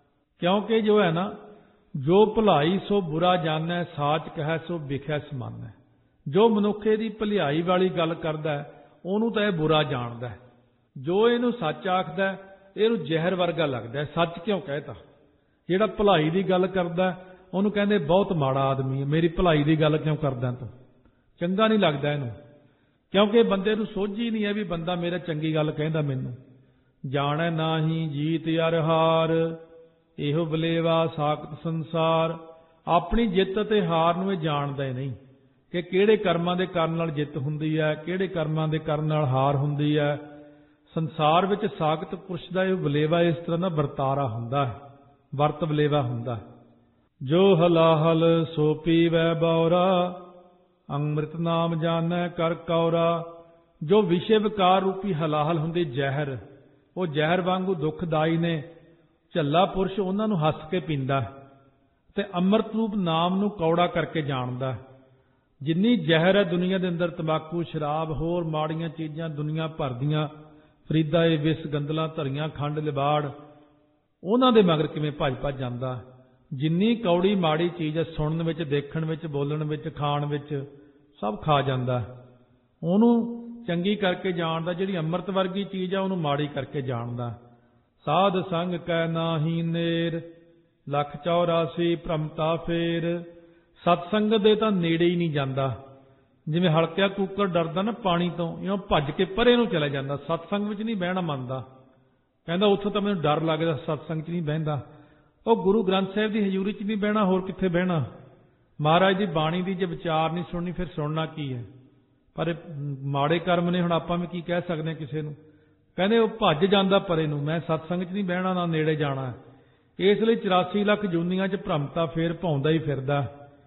ਕਿਉਂਕਿ ਜੋ ਹੈ ਨਾ, ਜੋ ਭਲਾਈ ਸੋ ਬੁਰਾ ਜਾਣੈ, ਸਾਚ ਕਹੈ ਸੋ ਵਿਖੈ ਸਮਾਨੈ। ਜੋ ਮਨੁੱਖੇ ਦੀ ਭਲਾਈ ਵਾਲੀ ਗੱਲ ਕਰਦਾ ਉਹਨੂੰ ਤਾਂ ਇਹ ਬੁਰਾ ਜਾਣਦਾ, ਜੋ ਇਹਨੂੰ ਸੱਚ ਆਖਦਾ ਇਹਨੂੰ ਜ਼ਹਿਰ ਵਰਗਾ ਲੱਗਦਾ। ਸੱਚ ਕਿਉਂ ਕਹਿਤਾ? ਜਿਹੜਾ ਭਲਾਈ ਦੀ ਗੱਲ ਕਰਦਾ ਉਹਨੂੰ ਕਹਿੰਦੇ ਬਹੁਤ ਮਾੜਾ ਆਦਮੀ ਹੈ, ਮੇਰੀ ਭਲਾਈ ਦੀ ਗੱਲ ਕਿਉਂ ਕਰਦਾ ਤੂੰ, ਚੰਗਾ ਨਹੀਂ ਲੱਗਦਾ ਇਹਨੂੰ। ਕਿਉਂਕਿ ਬੰਦੇ ਨੂੰ ਸੋਝੀ ਨਹੀਂ ਹੈ ਵੀ ਬੰਦਾ ਮੇਰਾ ਚੰਗੀ ਗੱਲ ਕਹਿੰਦਾ ਮੈਨੂੰ। ਜਾਣੈ ਨਾਹੀ ਜੀਤ ਅਰ ਹਾਰ, ਇਹੋ ਬਲੇਵਾ ਸਾਖਤ ਸੰਸਾਰ। ਆਪਣੀ ਜਿੱਤ ਅਤੇ ਹਾਰ ਨੂੰ ਇਹ ਜਾਣਦਾ ਹੀ ਨਹੀਂ ਕਿ ਕਿਹੜੇ ਕਰਮਾਂ ਦੇ ਕਰਨ ਨਾਲ ਜਿੱਤ ਹੁੰਦੀ ਹੈ, ਕਿਹੜੇ ਕਰਮਾਂ ਦੇ ਕਰਨ ਨਾਲ ਹਾਰ ਹੁੰਦੀ ਹੈ। ਸੰਸਾਰ ਵਿੱਚ ਸਾਖਤ ਪੁਰਸ਼ ਦਾ ਇਹ ਬਲੇਵਾ ਇਸ ਤਰ੍ਹਾਂ ਦਾ ਵਰਤਾਰਾ ਹੁੰਦਾ ਹੈ, ਵਰਤ ਬਲੇਵਾ ਹੁੰਦਾ। ਜੋ ਹਲਾਹਲ ਸੋ ਪੀਵੈ ਬੌਰਾ, ਅੰਮ੍ਰਿਤ ਨਾਮ ਜਾਣੈ ਕਰ ਕੌਰਾ। ਜੋ ਵਿਸ਼ੇ ਵਿਕਾਰ ਰੂਪੀ ਹਲਾਹਲ ਹੁੰਦੀ ਜ਼ਹਿਰ, ਉਹ ਜ਼ਹਿਰ ਵਾਂਗੂ ਦੁਖਦਾਈ ਨੇ। ਝੱਲਾ ਪੁਰਸ਼ ਉਹਨਾਂ ਨੂੰ ਹੱਸ ਕੇ ਪੀਂਦਾ ਤੇ ਅੰਮ੍ਰਿਤ ਰੂਪ ਨਾਮ ਨੂੰ ਕੌੜਾ ਕਰਕੇ ਜਾਣਦਾ। ਜਿੰਨੀ ਜ਼ਹਿਰ ਹੈ ਦੁਨੀਆ ਦੇ ਅੰਦਰ, ਤੰਬਾਕੂ, ਸ਼ਰਾਬ, ਹੋਰ ਮਾੜੀਆਂ ਚੀਜ਼ਾਂ ਦੁਨੀਆ ਭਰ ਦੀਆਂ, ਫਰੀਦਾ ਇਹ ਵਿਸ, ਗੰਦਲਾਂ ਧਰੀਆਂ, ਖੰਡ, ਲਿਬਾੜ, ਉਹਨਾਂ ਦੇ ਮਗਰ ਕਿਵੇਂ ਭੱਜ ਜਾਂਦਾ। ਜਿੰਨੀ ਕੌੜੀ ਮਾੜੀ ਚੀਜ਼ ਹੈ, ਸੁਣਨ ਵਿੱਚ, ਦੇਖਣ ਵਿੱਚ, ਬੋਲਣ ਵਿੱਚ, ਖਾਣ ਵਿੱਚ, ਸਭ ਖਾ ਜਾਂਦਾ। ਉਹਨੂੰ ਚੰਗੀ ਕਰਕੇ ਜਾਣਦਾ, ਜਿਹੜੀ ਅੰਮ੍ਰਿਤ ਵਰਗੀ ਚੀਜ਼ ਹੈ ਉਹਨੂੰ ਮਾੜੀ ਕਰਕੇ ਜਾਣਦਾ। ਸਾਧ ਸੰਗ ਕੈ ਨਾਹੀ ਨੇਰ, ਲੱਖ 84 ਭ੍ਰਮਤਾ ਫੇਰ। ਸਤਸੰਗਤ ਦੇ ਤਾਂ ਨੇੜੇ ਹੀ ਨਹੀਂ ਜਾਂਦਾ। ਜਿਵੇਂ ਹਲਕਿਆ ਕੂਕਰ ਡਰਦਾ ਨਾ ਪਾਣੀ ਤੋਂ, ਇਉਂ ਭੱਜ ਕੇ ਪਰੇ ਨੂੰ ਚਲਾ ਜਾਂਦਾ। ਸਤਸੰਗ ਵਿੱਚ ਨਹੀਂ ਬਹਿਣਾ ਮੰਨਦਾ, ਕਹਿੰਦਾ ਉੱਥੋਂ ਤਾਂ ਮੈਨੂੰ ਡਰ ਲੱਗਦਾ, ਸਤਸੰਗ 'ਚ ਨਹੀਂ ਬਹਿੰਦਾ। ਉਹ ਗੁਰੂ ਗ੍ਰੰਥ ਸਾਹਿਬ ਦੀ ਹਜ਼ੂਰੀ 'ਚ ਨਹੀਂ ਬਹਿਣਾ, ਹੋਰ ਕਿੱਥੇ ਬਹਿਣਾ। ਮਹਾਰਾਜ ਦੀ ਬਾਣੀ ਦੀ ਜੇ ਵਿਚਾਰ ਨਹੀਂ ਸੁਣਨੀ ਫਿਰ ਸੁਣਨਾ ਕੀ ਹੈ। ਪਰ ਮਾੜੇ ਕਰਮ ਨੇ, ਹੁਣ ਆਪਾਂ ਵੀ ਕੀ ਕਹਿ ਸਕਦੇ ਹਾਂ ਕਿਸੇ ਨੂੰ। ਕਹਿੰਦੇ ਉਹ ਭੱਜ ਜਾਂਦਾ ਪਰੇ ਨੂੰ, ਮੈਂ ਸਤਸੰਗ 'ਚ ਨਹੀਂ ਬਹਿਣਾ, ਨਾ ਨੇੜੇ ਜਾਣਾ। ਇਸ ਲਈ 84 ਲੱਖ ਜੂਨੀਆਂ 'ਚ ਭ੍ਰਮਤਾ ਫੇਰ ਭੌਂਦਾ ਹੀ ਫਿਰਦਾ।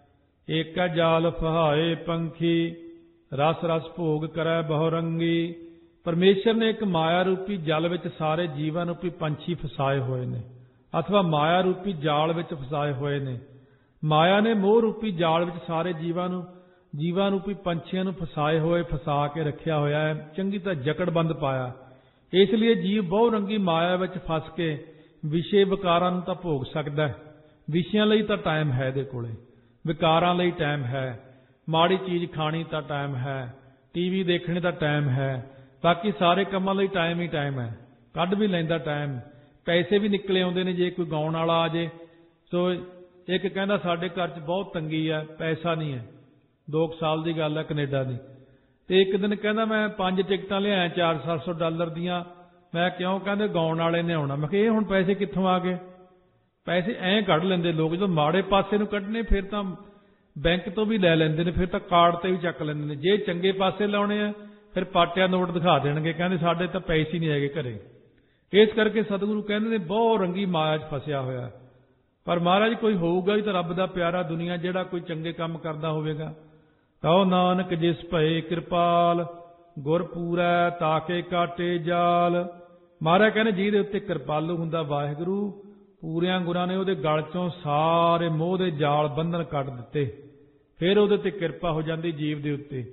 ਏਕੈ ਜਾਲ ਫਹਾਏ ਪੰਖੀ, ਰਸ ਰਸ ਭੋਗ ਕਰੈ ਬਹੁ ਰੰਗੀ। ਪਰਮੇਸ਼ਰ ਨੇ ਇੱਕ ਮਾਇਆ ਰੂਪੀ ਜਲ ਵਿੱਚ ਸਾਰੇ ਜੀਵਾਂ ਰੂਪੀ ਪੰਛੀ ਫਸਾਏ ਹੋਏ ਨੇ, ਅਥਵਾ ਮਾਇਆ ਰੂਪੀ ਜਾਲ ਵਿੱਚ ਫਸਾਏ ਹੋਏ ਨੇ। ਮਾਇਆ ਨੇ ਮੋਹ ਰੂਪੀ ਜਾਲ ਵਿੱਚ ਸਾਰੇ ਜੀਵਾਂ ਰੂਪੀ ਪੰਛੀਆਂ ਨੂੰ ਫਸਾ ਕੇ ਰੱਖਿਆ ਹੋਇਆ ਹੈ, ਚੰਗੀ ਤਾਂ ਜਕੜਬੰਦ ਪਾਇਆ। ਇਸ ਲਈ ਜੀਵ ਬਹੁ ਰੰਗੀ ਮਾਇਆ ਵਿੱਚ ਫਸ ਕੇ ਵਿਸ਼ੇ ਵਿਕਾਰਾਂ ਨੂੰ ਤਾਂ ਭੋਗ ਸਕਦਾ ਹੈ। ਵਿਸ਼ਿਆਂ ਲਈ ਤਾਂ ਟਾਈਮ ਹੈ ਇਹਦੇ ਕੋਲੇ, ਵਿਕਾਰਾਂ ਲਈ ਟਾਈਮ ਹੈ, ਮਾੜੀ ਚੀਜ਼ ਖਾਣੀ ਤਾਂ ਟਾਈਮ ਹੈ, ਟੀਵੀ ਦੇਖਣੇ ਦਾ ਟਾਈਮ ਹੈ, ਬਾਕੀ ਸਾਰੇ ਕੰਮਾਂ ਲਈ ਟਾਈਮ ਹੀ ਟਾਈਮ ਹੈ। ਕੱਢ ਵੀ ਲੈਂਦਾ ਟਾਈਮ, ਪੈਸੇ ਵੀ ਨਿਕਲੇ ਆਉਂਦੇ ਨੇ ਜੇ ਕੋਈ ਗਾਉਣ ਵਾਲਾ ਆ ਜੇ। ਸੋ ਇੱਕ ਕਹਿੰਦਾ ਸਾਡੇ ਘਰ 'ਚ ਬਹੁਤ ਤੰਗੀ ਹੈ, ਪੈਸਾ ਨਹੀਂ ਹੈ। 2 ਸਾਲ ਦੀ ਗੱਲ ਹੈ ਕੈਨੇਡਾ ਦੀ। ਤੇ ਇੱਕ ਦਿਨ ਕਹਿੰਦਾ ਮੈਂ 5 ਟਿਕਟਾਂ ਲਿਆਇਆ $400-700 ਦੀਆਂ। ਮੈਂ ਕਿਉਂ? ਕਹਿੰਦੇ ਗਾਉਣ ਵਾਲੇ ਨੇ ਆਉਣਾ। ਮੈਂ ਕਿਹਾ ਇਹ ਹੁਣ ਪੈਸੇ ਕਿੱਥੋਂ ਆ ਗਏ? ਪੈਸੇ ਐਂ ਕੱਢ ਲੈਂਦੇ ਲੋਕ, ਜਦੋਂ ਮਾੜੇ ਪਾਸੇ ਨੂੰ ਕੱਢਣੇ ਫਿਰ ਤਾਂ ਬੈਂਕ ਤੋਂ ਵੀ ਲੈ ਲੈਂਦੇ ਨੇ, ਫਿਰ ਤਾਂ ਕਾਰਡ ਤੇ ਵੀ ਚੱਕ ਲੈਂਦੇ ਨੇ। ਜੇ ਚੰਗੇ ਪਾਸੇ ਲਾਉਣੇ ਆ ਫਿਰ ਪਾਟਿਆ ਨੋਟ ਦਿਖਾ ਦੇਣਗੇ, ਕਹਿੰਦੇ ਸਾਡੇ ਤਾਂ ਪੈਸੇ ਨਹੀਂ ਹੈਗੇ ਘਰੇ। ਇਸ ਕਰਕੇ ਸਤਿਗੁਰੂ ਕਹਿੰਦੇ ਨੇ ਬਹੁਤ ਰੰਗੀ ਮਾਇਆ 'ਚ ਫਸਿਆ ਹੋਇਆ। ਪਰ ਮਹਾਰਾਜ ਕੋਈ ਹੋਊਗਾ ਹੀ ਤਾਂ ਰੱਬ ਦਾ ਪਿਆਰਾ ਦੁਨੀਆ, ਜਿਹੜਾ ਕੋਈ ਚੰਗੇ ਕੰਮ ਕਰਦਾ ਹੋਵੇਗਾ। ਕਹੋ ਨਾਨਕ ਜਿਸ ਭਏ ਕਿਰਪਾਲ, ਗੁਰ ਪੂਰੈ ਤਾਕੇ ਕਾਟੇ ਜਾਲ। ਮਹਾਰਾਜ ਕਹਿੰਦੇ ਜਿਹਦੇ ਉੱਤੇ ਕਿਰਪਾਲੂ ਹੁੰਦਾ ਵਾਹਿਗੁਰੂ, ਪੂਰਿਆਂ ਗੁਰਾਂ ਨੇ ਉਹਦੇ ਗਲ 'ਚੋਂ ਸਾਰੇ ਮੋਹ ਦੇ ਜਾਲ ਬੰਧਨ ਕੱਢ ਦਿੱਤੇ। ਫਿਰ ਉਹਦੇ ਤੇ ਕਿਰਪਾ ਹੋ ਜਾਂਦੀ ਜੀਵ ਦੇ ਉੱਤੇ।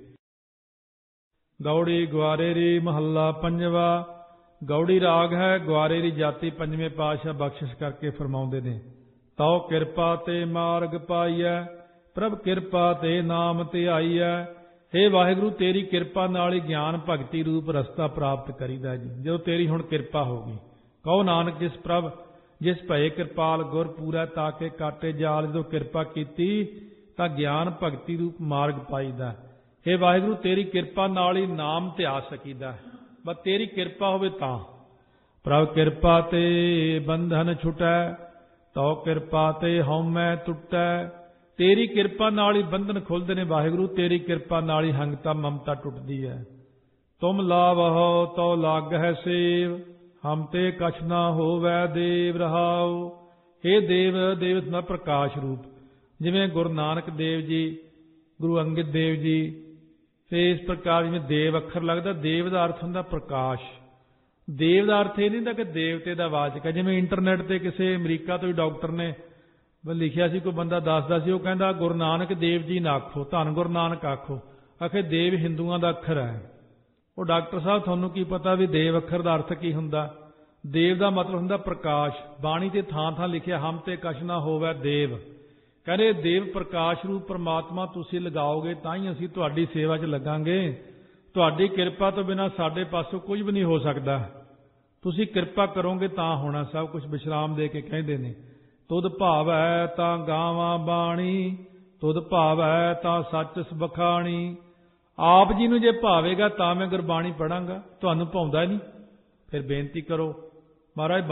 ਗੌੜੀ ਗੁਆਰੇਰੀ ਮਹੱਲਾ ਪੰਜਵਾ। ਗੌੜੀ ਰਾਗ ਹੈ, ਗੁਆਰੇ ਦੀ ਜਾਤੀ। ਪੰਜਵੇਂ ਪਾਤਸ਼ਾਹ ਬਖਸ਼ਿਸ਼ ਕਰਕੇ ਫਰਮਾਉਂਦੇ ਨੇ, ਤਉ ਕਿਰਪਾ ਤੇ ਮਾਰਗ ਪਾਈਐ, ਪ੍ਰਭ ਕਿਰਪਾ ਤੇ ਨਾਮ ਧਿਆਈਐ। हे वाहिगुरू तेरी किरपा नाल ही ज्ञान भगती रूप रस्ता प्राप्त करीदा जी। जो तेरी हुण किरपा होगी, कहो नानक जिस प्रभ जिस भये किरपाल गुर पूरा ताके काटे जाल। जो किरपा कीती तां ज्ञान भगती रूप मार्ग पाईदा। हे वाहिगुरू तेरी किरपा नाल ही नाम ध्या सकीदा। बस तेरी किरपा होवे तां। प्रभ किरपा ते बंधन छुटै, तो किरपा ते हउमै टुटै। तेरी किरपा नाल ही बंधन खुलदे ने वाहिगुरू, तेरी किरपा नाल ही हंगता ममता टुटदी है। तुम लावहो तो लागै सेव, हम ते कछ ना होवै देव रहाओ। हे देव, देव ਦਾ ਪ੍ਰਕਾਸ਼ ਰੂਪ, ਜਿਵੇਂ ਗੁਰੂ ਨਾਨਕ ਦੇਵ ਜੀ, ਗੁਰੂ ਅੰਗਦ ਦੇਵ ਜੀ, ਤੇ ਇਸ ਪ੍ਰਕਾਰ ਜਿਵੇਂ ਦੇਵ ਅੱਖਰ ਲੱਗਦਾ, ਦੇਵ ਦਾ ਅਰਥ ਹੁੰਦਾ ਪ੍ਰਕਾਸ਼। ਦੇਵ ਦਾ ਅਰਥ ਇਹ ਨਹੀਂ ਹੁੰਦਾ ਕਿ ਦੇਵਤੇ ਦਾ ਵਾਚਕ ਹੈ। ਜਿਵੇਂ ਇੰਟਰਨੈਟ ਤੇ ਕਿਸੇ ਅਮਰੀਕਾ ਤੋਂ ਹੀ ਡਾਕਟਰ ਨੇ ਲਿਖਿਆ ਸੀ, ਕੋਈ ਬੰਦਾ ਦੱਸਦਾ ਸੀ, ਉਹ ਕਹਿੰਦਾ ਗੁਰੂ ਨਾਨਕ ਦੇਵ ਜੀ ਨਾ ਆਖੋ, ਧੰਨ ਗੁਰੂ ਨਾਨਕ ਆਖੋ। ਆਖੇ ਦੇਵ ਹਿੰਦੂਆਂ ਦਾ ਅੱਖਰ ਹੈ। ਉਹ ਡਾਕਟਰ ਸਾਹਿਬ ਤੁਹਾਨੂੰ ਕੀ ਪਤਾ ਵੀ ਦੇਵ ਅੱਖਰ ਦਾ ਅਰਥ ਕੀ ਹੁੰਦਾ? ਦੇਵ ਦਾ ਮਤਲਬ ਹੁੰਦਾ ਪ੍ਰਕਾਸ਼। ਬਾਣੀ ਤੇ ਥਾਂ ਥਾਂ ਲਿਖਿਆ ਹਮ ਤੇ ਕਛ ਨਾ ਹੋਵੈ ਦੇਵ। ਕਹਿੰਦੇ ਦੇਵ ਪ੍ਰਕਾਸ਼ ਰੂਪ ਪਰਮਾਤਮਾ ਤੁਸੀਂ ਲਗਾਓਗੇ ਤਾਂ ਹੀ ਅਸੀਂ ਤੁਹਾਡੀ ਸੇਵਾ 'ਚ ਲੱਗਾਂਗੇ। ਤੁਹਾਡੀ ਕਿਰਪਾ ਤੋਂ ਬਿਨਾਂ ਸਾਡੇ ਪਾਸੋਂ ਕੁਝ ਵੀ ਨਹੀਂ ਹੋ ਸਕਦਾ। ਤੁਸੀਂ ਕਿਰਪਾ ਕਰੋਗੇ ਤਾਂ ਹੋਣਾ ਸਭ ਕੁਝ। ਵਿਸ਼ਰਾਮ ਦੇ ਕੇ ਕਹਿੰਦੇ ਨੇ, ਤੁਧ ਭਾਵੈ ਤਾਂ ਗਾਵਾਂ ਬਾਣੀ, ਤੁਧ ਭਾਵੈ ਤਾਂ ਸੱਚ ਸਬਖਾਣੀ। ਆਪ ਜੀ ਨੂੰ ਜੇ ਭਾਵੇਗਾ ਤਾਂ ਮੈਂ ਗੁਰਬਾਣੀ ਪੜਾਂਗਾ, ਤੁਹਾਨੂੰ ਭਾਉਂਦਾ ਨਹੀਂ ਫਿਰ ਬੇਨਤੀ ਕਰੋ ਮਹਾਰਾਜ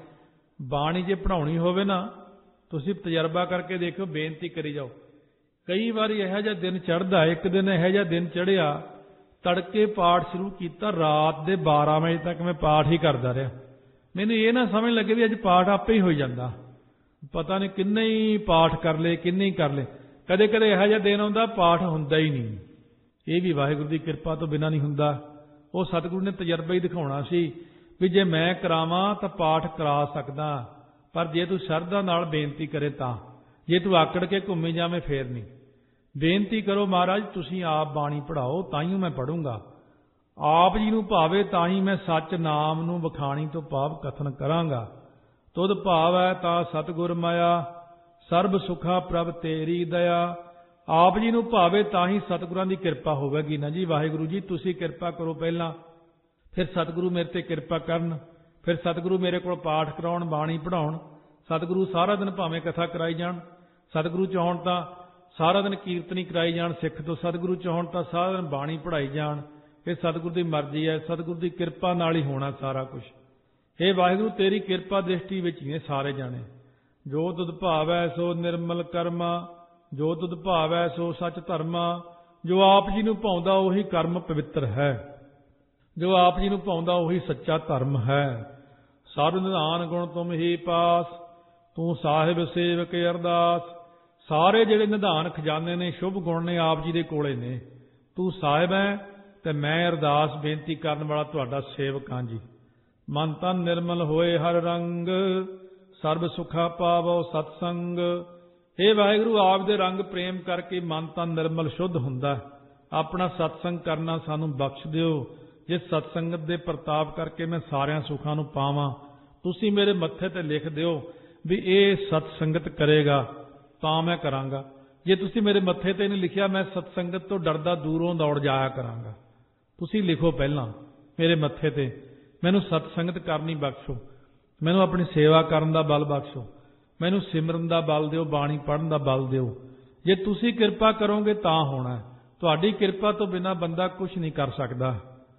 ਬਾਣੀ ਜੇ ਪੜਾਉਣੀ ਹੋਵੇ ਨਾ, ਤੁਸੀਂ ਤਜਰਬਾ ਕਰਕੇ ਦੇਖੋ, ਬੇਨਤੀ ਕਰੀ ਜਾਓ। ਕਈ ਵਾਰੀ ਇਹੋ ਜਿਹਾ ਦਿਨ ਚੜ੍ਹਦਾ, ਇੱਕ ਦਿਨ ਇਹੋ ਜਿਹਾ ਦਿਨ ਚੜ੍ਹਿਆ, ਤੜਕੇ ਪਾਠ ਸ਼ੁਰੂ ਕੀਤਾ, ਰਾਤ ਦੇ 12 ਵਜੇ ਤੱਕ ਮੈਂ ਪਾਠ ਹੀ ਕਰਦਾ ਰਿਹਾ। ਮੈਨੂੰ ਇਹ ਨਾ ਸਮਝ ਲੱਗੇ ਵੀ ਅੱਜ ਪਾਠ ਆਪੇ ਹੀ ਹੋ ਜਾਂਦਾ। ਪਤਾ ਨਹੀਂ ਕਿੰਨੇ ਹੀ ਪਾਠ ਕਰ ਲਏ, ਕਿੰਨੇ ਹੀ ਕਰ ਲਏ। ਕਦੇ ਕਦੇ ਇਹੋ ਜਿਹਾ ਦਿਨ ਆਉਂਦਾ ਪਾਠ ਹੁੰਦਾ ਹੀ ਨਹੀਂ। ਇਹ ਵੀ ਵਾਹਿਗੁਰੂ ਦੀ ਕਿਰਪਾ ਤੋਂ ਬਿਨਾਂ ਨਹੀਂ ਹੁੰਦਾ। ਉਹ ਸਤਿਗੁਰੂ ਨੇ ਤਜਰਬਾ ਹੀ ਦਿਖਾਉਣਾ ਸੀ ਵੀ ਜੇ ਮੈਂ ਕਰਾਵਾਂ ਤਾਂ ਪਾਠ ਕਰਾ ਸਕਦਾ, ਪਰ ਜੇ ਤੂੰ ਸ਼ਰਧਾ ਨਾਲ ਬੇਨਤੀ ਕਰੇ ਤਾਂ। ਜੇ ਤੂੰ ਆਕੜ ਕੇ ਘੁੰਮੀ ਜਾਵੇਂ ਫੇਰ ਨਹੀਂ। ਬੇਨਤੀ ਕਰੋ ਮਹਾਰਾਜ ਤੁਸੀਂ ਆਪ ਬਾਣੀ ਪੜ੍ਹਾਓ ਤਾਂ ਹੀ ਮੈਂ ਪੜ੍ਹੂੰਗਾ। ਆਪ ਜੀ ਨੂੰ ਭਾਵੇ ਤਾਂ ਹੀ ਮੈਂ ਸੱਚ ਨਾਮ ਨੂੰ ਵਖਾਣੀ ਤੋਂ ਭਾਵ ਕਥਨ ਕਰਾਂਗਾ। ਤੁਧ ਭਾਵੈ ਤਾਂ ਸਤਿਗੁਰ ਮਾਇਆ, ਸਰਬ ਸੁਖਾ ਪ੍ਰਭ ਤੇਰੀ ਦਇਆ। ਆਪ ਜੀ ਨੂੰ ਭਾਵੇ ਤਾਂ ਹੀ ਸਤਿਗੁਰਾਂ ਦੀ ਕਿਰਪਾ ਹੋਵੇਗੀ ਨਾ ਜੀ। ਵਾਹਿਗੁਰੂ ਜੀ ਤੁਸੀਂ ਕਿਰਪਾ ਕਰੋ ਪਹਿਲਾਂ, ਫਿਰ ਸਤਿਗੁਰੂ ਮੇਰੇ ਤੇ ਕਿਰਪਾ ਕਰਨ, ਫਿਰ ਸਤਿਗੁਰੂ ਮੇਰੇ ਕੋਲ ਪਾਠ ਕਰਾਉਣ, ਬਾਣੀ ਪੜ੍ਹਾਉਣ। ਸਤਿਗੁਰੂ ਸਾਰਾ ਦਿਨ ਭਾਵੇਂ ਕਥਾ ਕਰਾਈ ਜਾਣ, ਸਤਿਗੁਰੂ ਚਾਹੁਣ ਤਾਂ ਸਾਰਾ ਦਿਨ ਕੀਰਤਨੀ ਕਰਾਈ ਜਾਣ ਸਿੱਖ ਤੋਂ, ਸਤਿਗੁਰੂ ਚਾਹੁਣ ਤਾਂ ਸਾਰਾ ਦਿਨ ਬਾਣੀ ਪੜ੍ਹਾਈ ਜਾਣ। ਇਹ ਸਤਿਗੁਰੂ ਦੀ ਮਰਜ਼ੀ ਹੈ, ਸਤਿਗੁਰੂ ਦੀ ਕਿਰਪਾ ਨਾਲ ਹੀ ਹੋਣਾ ਸਾਰਾ ਕੁਝ। ਇਹ ਵਾਹਿਗੁਰੂ ਤੇਰੀ ਕਿਰਪਾ ਦ੍ਰਿਸ਼ਟੀ ਵਿੱਚ ਹੀ ਨੇ ਸਾਰੇ ਜਾਣੇ। ਜੋ ਤੁਧ ਭਾਵੈ ਸੋ ਨਿਰਮਲ ਕਰਮਾ, ਜੋ ਤੁਧ ਭਾਵੈ ਸੋ ਸੱਚ ਧਰਮਾ। ਜੋ ਆਪ ਜੀ ਨੂੰ ਭਾਉਂਦਾ ਉਹੀ ਕਰਮ ਪਵਿੱਤਰ ਹੈ, ਜੋ ਆਪ ਜੀ ਨੂੰ ਭਾਉਂਦਾ ਉਹੀ ਸੱਚਾ ਧਰਮ ਹੈ। ਸਰਬ ਨਿਧਾਨ ਗੁਣ ਤੁਮ ਹੀ ਪਾਸ, ਤੂੰ ਸਾਹਿਬ ਸੇਵਕ ਅਰਦਾਸ। ਸਾਰੇ ਜਿਹੜੇ ਨਿਧਾਨ ਖਜ਼ਾਨੇ ਨੇ, ਸ਼ੁਭ ਗੁਣ ਨੇ, ਆਪ ਜੀ ਦੇ ਕੋਲੇ ਨੇ। ਤੂੰ ਸਾਹਿਬ ਹੈ ਤੇ ਮੈਂ ਅਰਦਾਸ ਬੇਨਤੀ ਕਰਨ ਵਾਲਾ ਤੁਹਾਡਾ ਸੇਵਕ ਹਾਂ ਜੀ। ਮਨ ਤਨ ਨਿਰਮਲ ਹੋਏ ਹਰ ਰੰਗ, ਸਰਬ ਸੁਖਾ ਪਾਵੋ ਸਤਸੰਗ। ਇਹ ਵਾਹਿਗੁਰੂ ਆਪ ਦੇ ਰੰਗ ਪ੍ਰੇਮ ਕਰਕੇ ਮਨ ਤਨ ਨਿਰਮਲ ਸ਼ੁੱਧ ਹੁੰਦਾ। ਆਪਣਾ ਸਤਸੰਗ ਕਰਨਾ ਸਾਨੂੰ ਬਖਸ਼ ਦਿਓ, ਜਿਸ ਸਤਸੰਗਤ ਦੇ ਪ੍ਰਤਾਪ ਕਰਕੇ ਮੈਂ ਸਾਰਿਆਂ ਸੁੱਖਾਂ ਨੂੰ ਪਾਵਾਂ। ਤੁਸੀਂ ਮੇਰੇ ਮੱਥੇ ਤੇ ਲਿਖ ਦਿਓ ਵੀ ਇਹ ਸਤਸੰਗਤ ਕਰੇਗਾ ਤਾਂ ਮੈਂ ਕਰਾਂਗਾ। ਜੇ ਤੁਸੀਂ ਮੇਰੇ ਮੱਥੇ ਤੇ ਨਹੀਂ ਲਿਖਿਆ, ਮੈਂ ਸਤਸੰਗਤ ਤੋਂ ਡਰਦਾ ਦੂਰੋਂ ਦੌੜ ਜਾਇਆ ਕਰਾਂਗਾ। ਤੁਸੀਂ ਲਿਖੋ ਪਹਿਲਾਂ ਮੇਰੇ ਮੱਥੇ ਤੇ, ਮੈਨੂੰ ਸਤਸੰਗਤ ਕਰਨੀ ਬਖਸ਼ੋ, ਮੈਨੂੰ ਆਪਣੀ ਸੇਵਾ ਕਰਨ ਦਾ ਬਲ ਬਖਸ਼ੋ, ਮੈਨੂੰ ਸਿਮਰਨ ਦਾ ਬਲ ਦਿਓ, ਬਾਣੀ ਪੜ੍ਹਨ ਦਾ ਬਲ ਦਿਓ। ਜੇ ਤੁਸੀਂ ਕਿਰਪਾ ਕਰੋਗੇ ਤਾਂ ਹੋਣਾ। ਤੁਹਾਡੀ ਕਿਰਪਾ ਤੋਂ ਬਿਨਾਂ ਬੰਦਾ ਕੁਝ ਨਹੀਂ ਕਰ ਸਕਦਾ।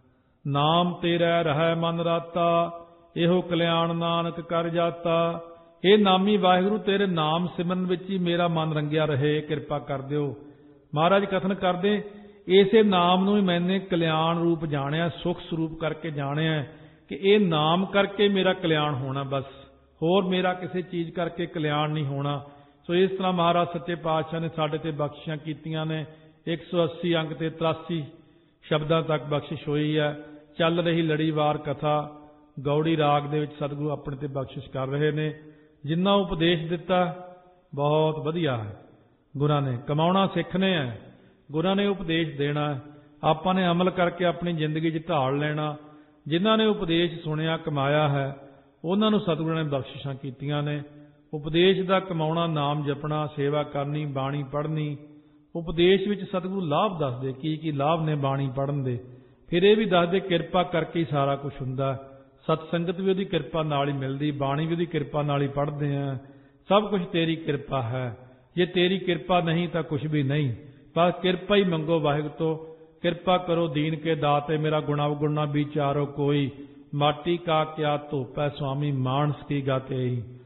ਨਾਮ ਤੇਰਾ ਰਹਿ ਮਨ ਰਾਤਾ, ਇਹੋ ਕਲਿਆਣ ਨਾਨਕ ਕਰ ਜਾਤਾ। ਇਹ ਨਾਮੀ ਵਾਹਿਗੁਰੂ ਤੇਰੇ ਨਾਮ ਸਿਮਰਨ ਵਿੱਚ ਹੀ ਮੇਰਾ ਮਨ ਰੰਗਿਆ ਰਹੇ, ਕਿਰਪਾ ਕਰ ਦਿਓ। ਮਹਾਰਾਜ ਕਥਨ ਕਰਦੇ, ਇਸੇ ਨਾਮ ਨੂੰ ਹੀ ਮੈਨੇ ਕਲਿਆਣ ਰੂਪ ਜਾਣਿਆ, ਸੁਖ ਸਰੂਪ ਕਰਕੇ ਜਾਣਿਆ ਕਿ ਇਹ ਨਾਮ ਕਰਕੇ ਮੇਰਾ ਕਲਿਆਣ ਹੋਣਾ, ਬਸ ਹੋਰ ਮੇਰਾ ਕਿਸੇ ਚੀਜ਼ ਕਰਕੇ ਕਲਿਆਣ ਨਹੀਂ ਹੋਣਾ। ਸੋ ਇਸ ਤਰ੍ਹਾਂ ਮਹਾਰਾਜ ਸੱਚੇ ਪਾਤਸ਼ਾਹ ਨੇ ਸਾਡੇ ਤੇ ਬਖਸ਼ਿਸ਼ਾਂ ਕੀਤੀਆਂ ਨੇ। 180 ਅੰਕ ਤੇ 83 ਸ਼ਬਦਾਂ ਤੱਕ ਬਖਸ਼ਿਸ਼ ਹੋਈ ਹੈ। ਚੱਲ ਰਹੀ ਲੜੀਵਾਰ ਕਥਾ ਗੌੜੀ ਰਾਗ ਦੇ ਵਿੱਚ ਸਤਿਗੁਰੂ ਆਪਣੇ ਤੇ ਬਖਸ਼ਿਸ਼ ਕਰ ਰਹੇ ਨੇ। ਜਿੰਨਾ ਉਪਦੇਸ਼ ਦਿੱਤਾ ਬਹੁਤ ਵਧੀਆ ਹੈ। ਗੁਰਾਂ ਨੇ ਕਮਾਉਣਾ ਸਿੱਖਣੇ ਹੈ, ਗੁਰਾਂ ਨੇ ਉਪਦੇਸ਼ ਦੇਣਾ ਹੈ, ਆਪਾਂ ਨੇ ਅਮਲ ਕਰਕੇ ਆਪਣੀ ਜ਼ਿੰਦਗੀ 'ਚ ਢਾਲ ਲੈਣਾ। ਜਿਨ੍ਹਾਂ ਨੇ ਉਪਦੇਸ਼ ਸੁਣਿਆ ਕਮਾਇਆ ਹੈ, ਉਹਨਾਂ ਨੂੰ ਸਤਿਗੁਰਾਂ ਨੇ ਬਖਸ਼ਿਸ਼ਾਂ ਕੀਤੀਆਂ ਨੇ। ਉਪਦੇਸ਼ ਦਾ ਕਮਾਉਣਾ, ਨਾਮ ਜਪਣਾ, ਸੇਵਾ ਕਰਨੀ, ਬਾਣੀ ਪੜ੍ਹਨੀ, ਉਪਦੇਸ਼ ਵਿੱਚ ਸਤਿਗੁਰੂ ਲਾਭ ਦੱਸਦੇ ਕੀ ਲਾਭ ਨੇ ਬਾਣੀ ਪੜ੍ਹਨ ਦੇ। ਫਿਰ ਇਹ ਵੀ ਦੱਸਦੇ ਕਿਰਪਾ ਕਰਕੇ ਹੀ ਸਾਰਾ ਕੁਝ ਹੁੰਦਾ। ਸਤ ਸੰਗਤ ਵੀ ਉਹਦੀ ਕਿਰਪਾ ਨਾਲ ਹੀ ਮਿਲਦੀ, ਬਾਣੀ ਵੀ ਉਹਦੀ ਕਿਰਪਾ ਨਾਲ ਹੀ ਪੜ੍ਹਦੇ ਆ। ਸਭ ਕੁਝ ਤੇਰੀ ਕਿਰਪਾ ਹੈ। ਜੇ ਤੇਰੀ ਕਿਰਪਾ ਨਹੀਂ ਤਾਂ ਕੁਝ ਵੀ ਨਹੀਂ। ਬਸ ਕਿਰਪਾ ਹੀ ਮੰਗੋ ਵਾਹਿਗੁਰੂ ਤੋਂ। ਕਿਰਪਾ ਕਰੋ ਦੀਨ ਕੇ ਦਾਤੇ, ਮੇਰਾ ਗੁਣਾ ਅਵਗੁਣਾ ਵਿਚਾਰੋ ਕੋਈ। ਮਾਟੀ ਕਾ ਕਿਆ ਧੋਪੈ ਸੁਆਮੀ, ਮਾਨਸ ਕੀ ਗਾਤੇ ਹੀ।